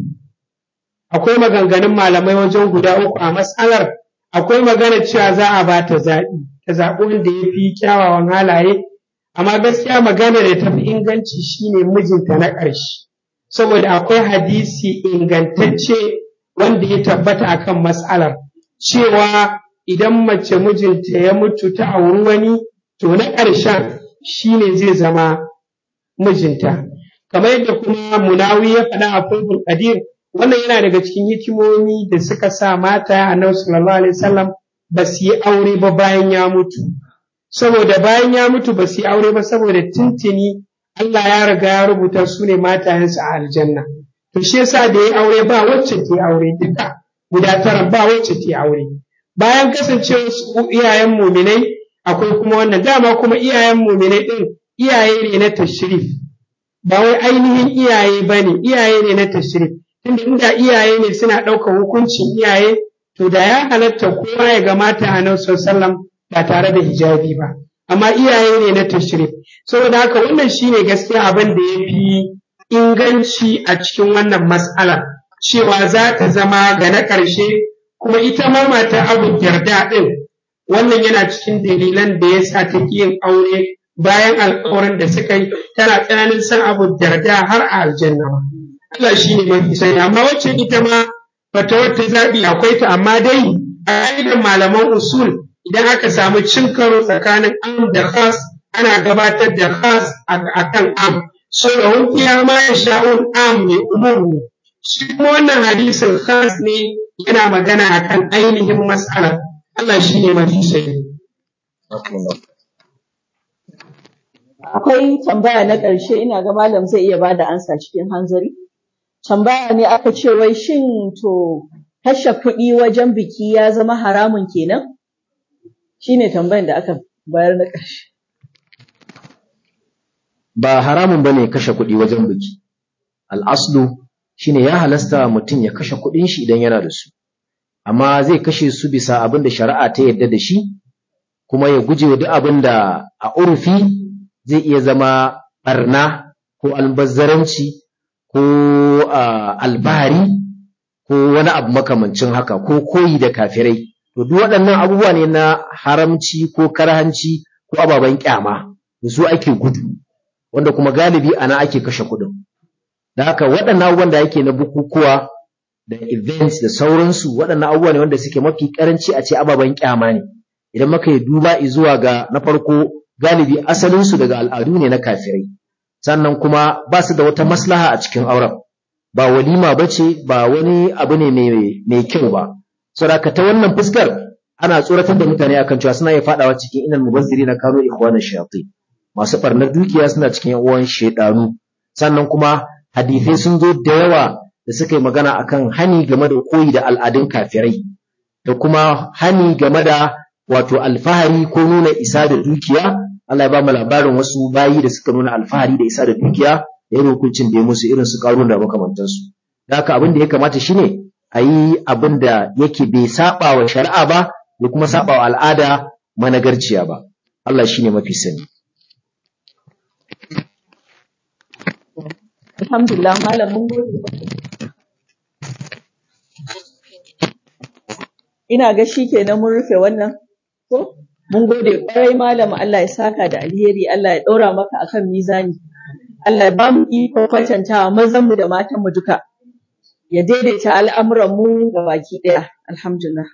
Speaker 3: Akwai maganganun malamai wajen guda uku a matsalar. Akwai magana cewa za a ba ta zaɓi, ta zaɓi wanda ya fi kyawawan halaye, amma gaskiya magana da ta fi inganci shine mijinta na ƙarshe. Saboda akwai hadisi ingantacce wanda ya tabbata akan matsalar, cewa idan mace mijinta ya mutu ta auri wani, to na ƙarshen shine zai zama mijinta. Kamar yadda kuma Munawi ya faɗa a Fathul Qadir, wannan yana daga cikin hikimomi da suka sa mata Annabi sallallahu alaihi wasallam ba su yi aure ba bayan ya mutu. Saboda bayan ya mutu ba su yi aure ba saboda tuntuni Allah ya riga ya rubuta su ne matayensu a aljanna. To shi yasa da ya aure ba wacce ta aure duka guda tara ba wacce ta aure. Bayan kasancewar su iyayen muminai akwai kuma wannan, dama kuma iyayen muminai din iyaye ne na tashrif. Ba wai ainihin iyaye bane, iyaye ne na tashrif. Tunda inda iyaye ne suna ɗaukar hukuncin iyaye, to da ya halatta kowa ya ga mata Annabi sallallahu alaihi wasallam ba tare da hijabi ba. Amma iyaye ne na tashrif. Saboda haka wannan shine gaskiya abin da ya fi inganci a cikin wannan mas'ala, cewa za ta zama ga na ƙarshe, kuma ita ma mata Abu Darda ɗin, wannan yana cikin dalilan da ya sa ta yin aure bayan alƙawarin da suka yi, tana tsananin san Abu Darda har a aljanna. Allah shi ne mafi sani, amma wacce ita ma fatawar ta zaɓi akwai ta, amma dai a ƙa'idar malaman usul idan aka samu cin karo tsakanin am da khas, ana gabatar da khas a kan am. So da hunkiya ma ya sha'un am ne, umur ne. Shi kuma wannan hadisin khas ne, yana magana akan ainihin mas'ala. Allah shi ne mafi sani.
Speaker 2: Akwai tambaya na ƙarshe, ina ga malam zai iya bada ansa cikin hanzari. Tambaya ne aka ce wai shin to kashe kuɗi wajen biki ya zama haramun kenan? Shine tambayan da aka bayar na ƙarshe.
Speaker 1: Ba haramun bane kashe kuɗi wajen biki. Al'aslu shine ya halasta mutum ya kashe kuɗin shi idan yana da su. Amma zai kashe su bisa abin da shari'a ta yarda da shi, kuma ya guje wa duk abin da a urfi zai iya zama barna ko albazzaranci ko albari ko wani abu makamancin haka, ko koyi da kafirai. To duk waɗannan abubuwa ne na haramci ko karhanci ko ababen kyama da su ake gudu, wanda kuma galibi ana ake kashe kuɗin. Da haka waɗannan abubuwan da yake na bukukuwa da events da sauransu, waɗannan abubuwa ne wanda suke mafi karanci a ce ababen kyama ne. idan muka yi duba zuwa ga na farko galibi asalinsu daga al'adu ne na kafirai, sannan kuma ba su da wata maslaha a cikin auren, ba walima ba ce, ba wani abu ne mai kyau ba. Saboda ta wannan fuskar ana tsoratar da mutane akan cewa suna iya fadawa cikin inal mubazzirina kanu ikhwana shayatin, masu barnar dukiya suna cikin yan uwan shedanu. Sannan kuma hadisai sun zo da yawa da suka yi magana akan hani game da koyi da al'adun kafirai, da kuma hani game da wato alfahari ko nuna isa da dukiya. Allah ya ba mu labarin wasu bayi da suka nuna alfahari da isa da dukiya da irin hukuncin da ya musu, irin su Qarun da makamantansu. Da haka abin da ya kamata shine a yi abin da yake bai saba wa shari'a ba, bai kuma saba wa al'ada managarciya ba. Allah shine mafi sani.
Speaker 2: Alhamdulillah malam mun gode. Ina ga shi kenan mun rufe wannan ko mun gode kwarai malam, Allah ya saka da alheri, Allah ya ɗora maka akan mizani, Allah ya ba mu ikon kwatantawa mazan mu da matan mu duka, ya daidaita al'amuran mu ga baki ɗaya. Alhamdulillah.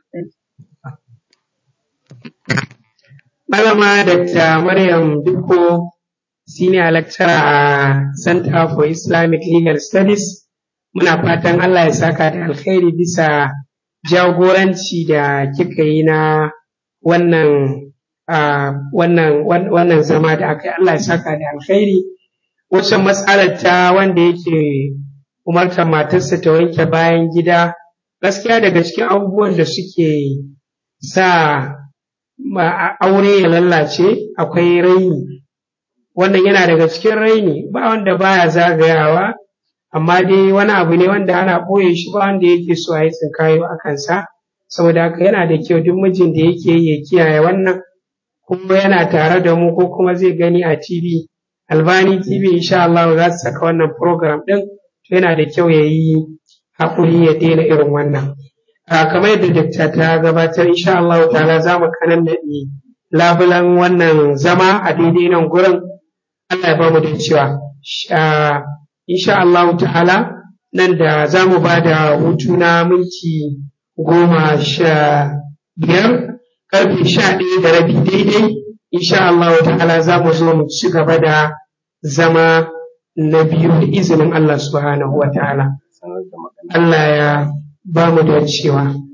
Speaker 3: Malama Doctor Maryam Dikko, Senior Lecturer a Center for Islamic Legal Studies, muna fatan Allah ya saka da alkhairi bisa jagoranci da kika yi na wannan wannan wannan zama da aka yi. Allah ya saka da alkhairi. Wacce matsalar ta wanda yake umartar matarsa ta wanke bayan gida, gaskiya daga cikin abubuwan da suke sa aure ya lallace akwai raini. Wannan yana daga cikin raini, ba wanda baya zagayawa, amma dai wani abu ne wanda ana ɓoye shi, ba wanda yake so a yi tsinkayo a kansa. Saboda haka yana da kyau duk mijin da yake yi ya kiyaye wannan, kuma yana tare da mu ko kuma zai gani a T V, Albani T V insha Allah za su saka wannan program ɗin, to yana da kyau ya yi haƙuri ya daina irin wannan. Kamar yadda dakta ta gabatar, insha Allah ta'ala za mu kanan naɗi labulan wannan zama a daidai nan gurin. Allah ya ba mu da cewa insha Allah ta'ala nan da za mu ba da hutu na minti goma sha biyar, karfe sha ɗaya da rabi daidai, insha Allah ta'ala za mu zo mu ci gaba da zama na biyu da izinin Allah subhanahu wa ta'ala. Allah ya ba mu da cewa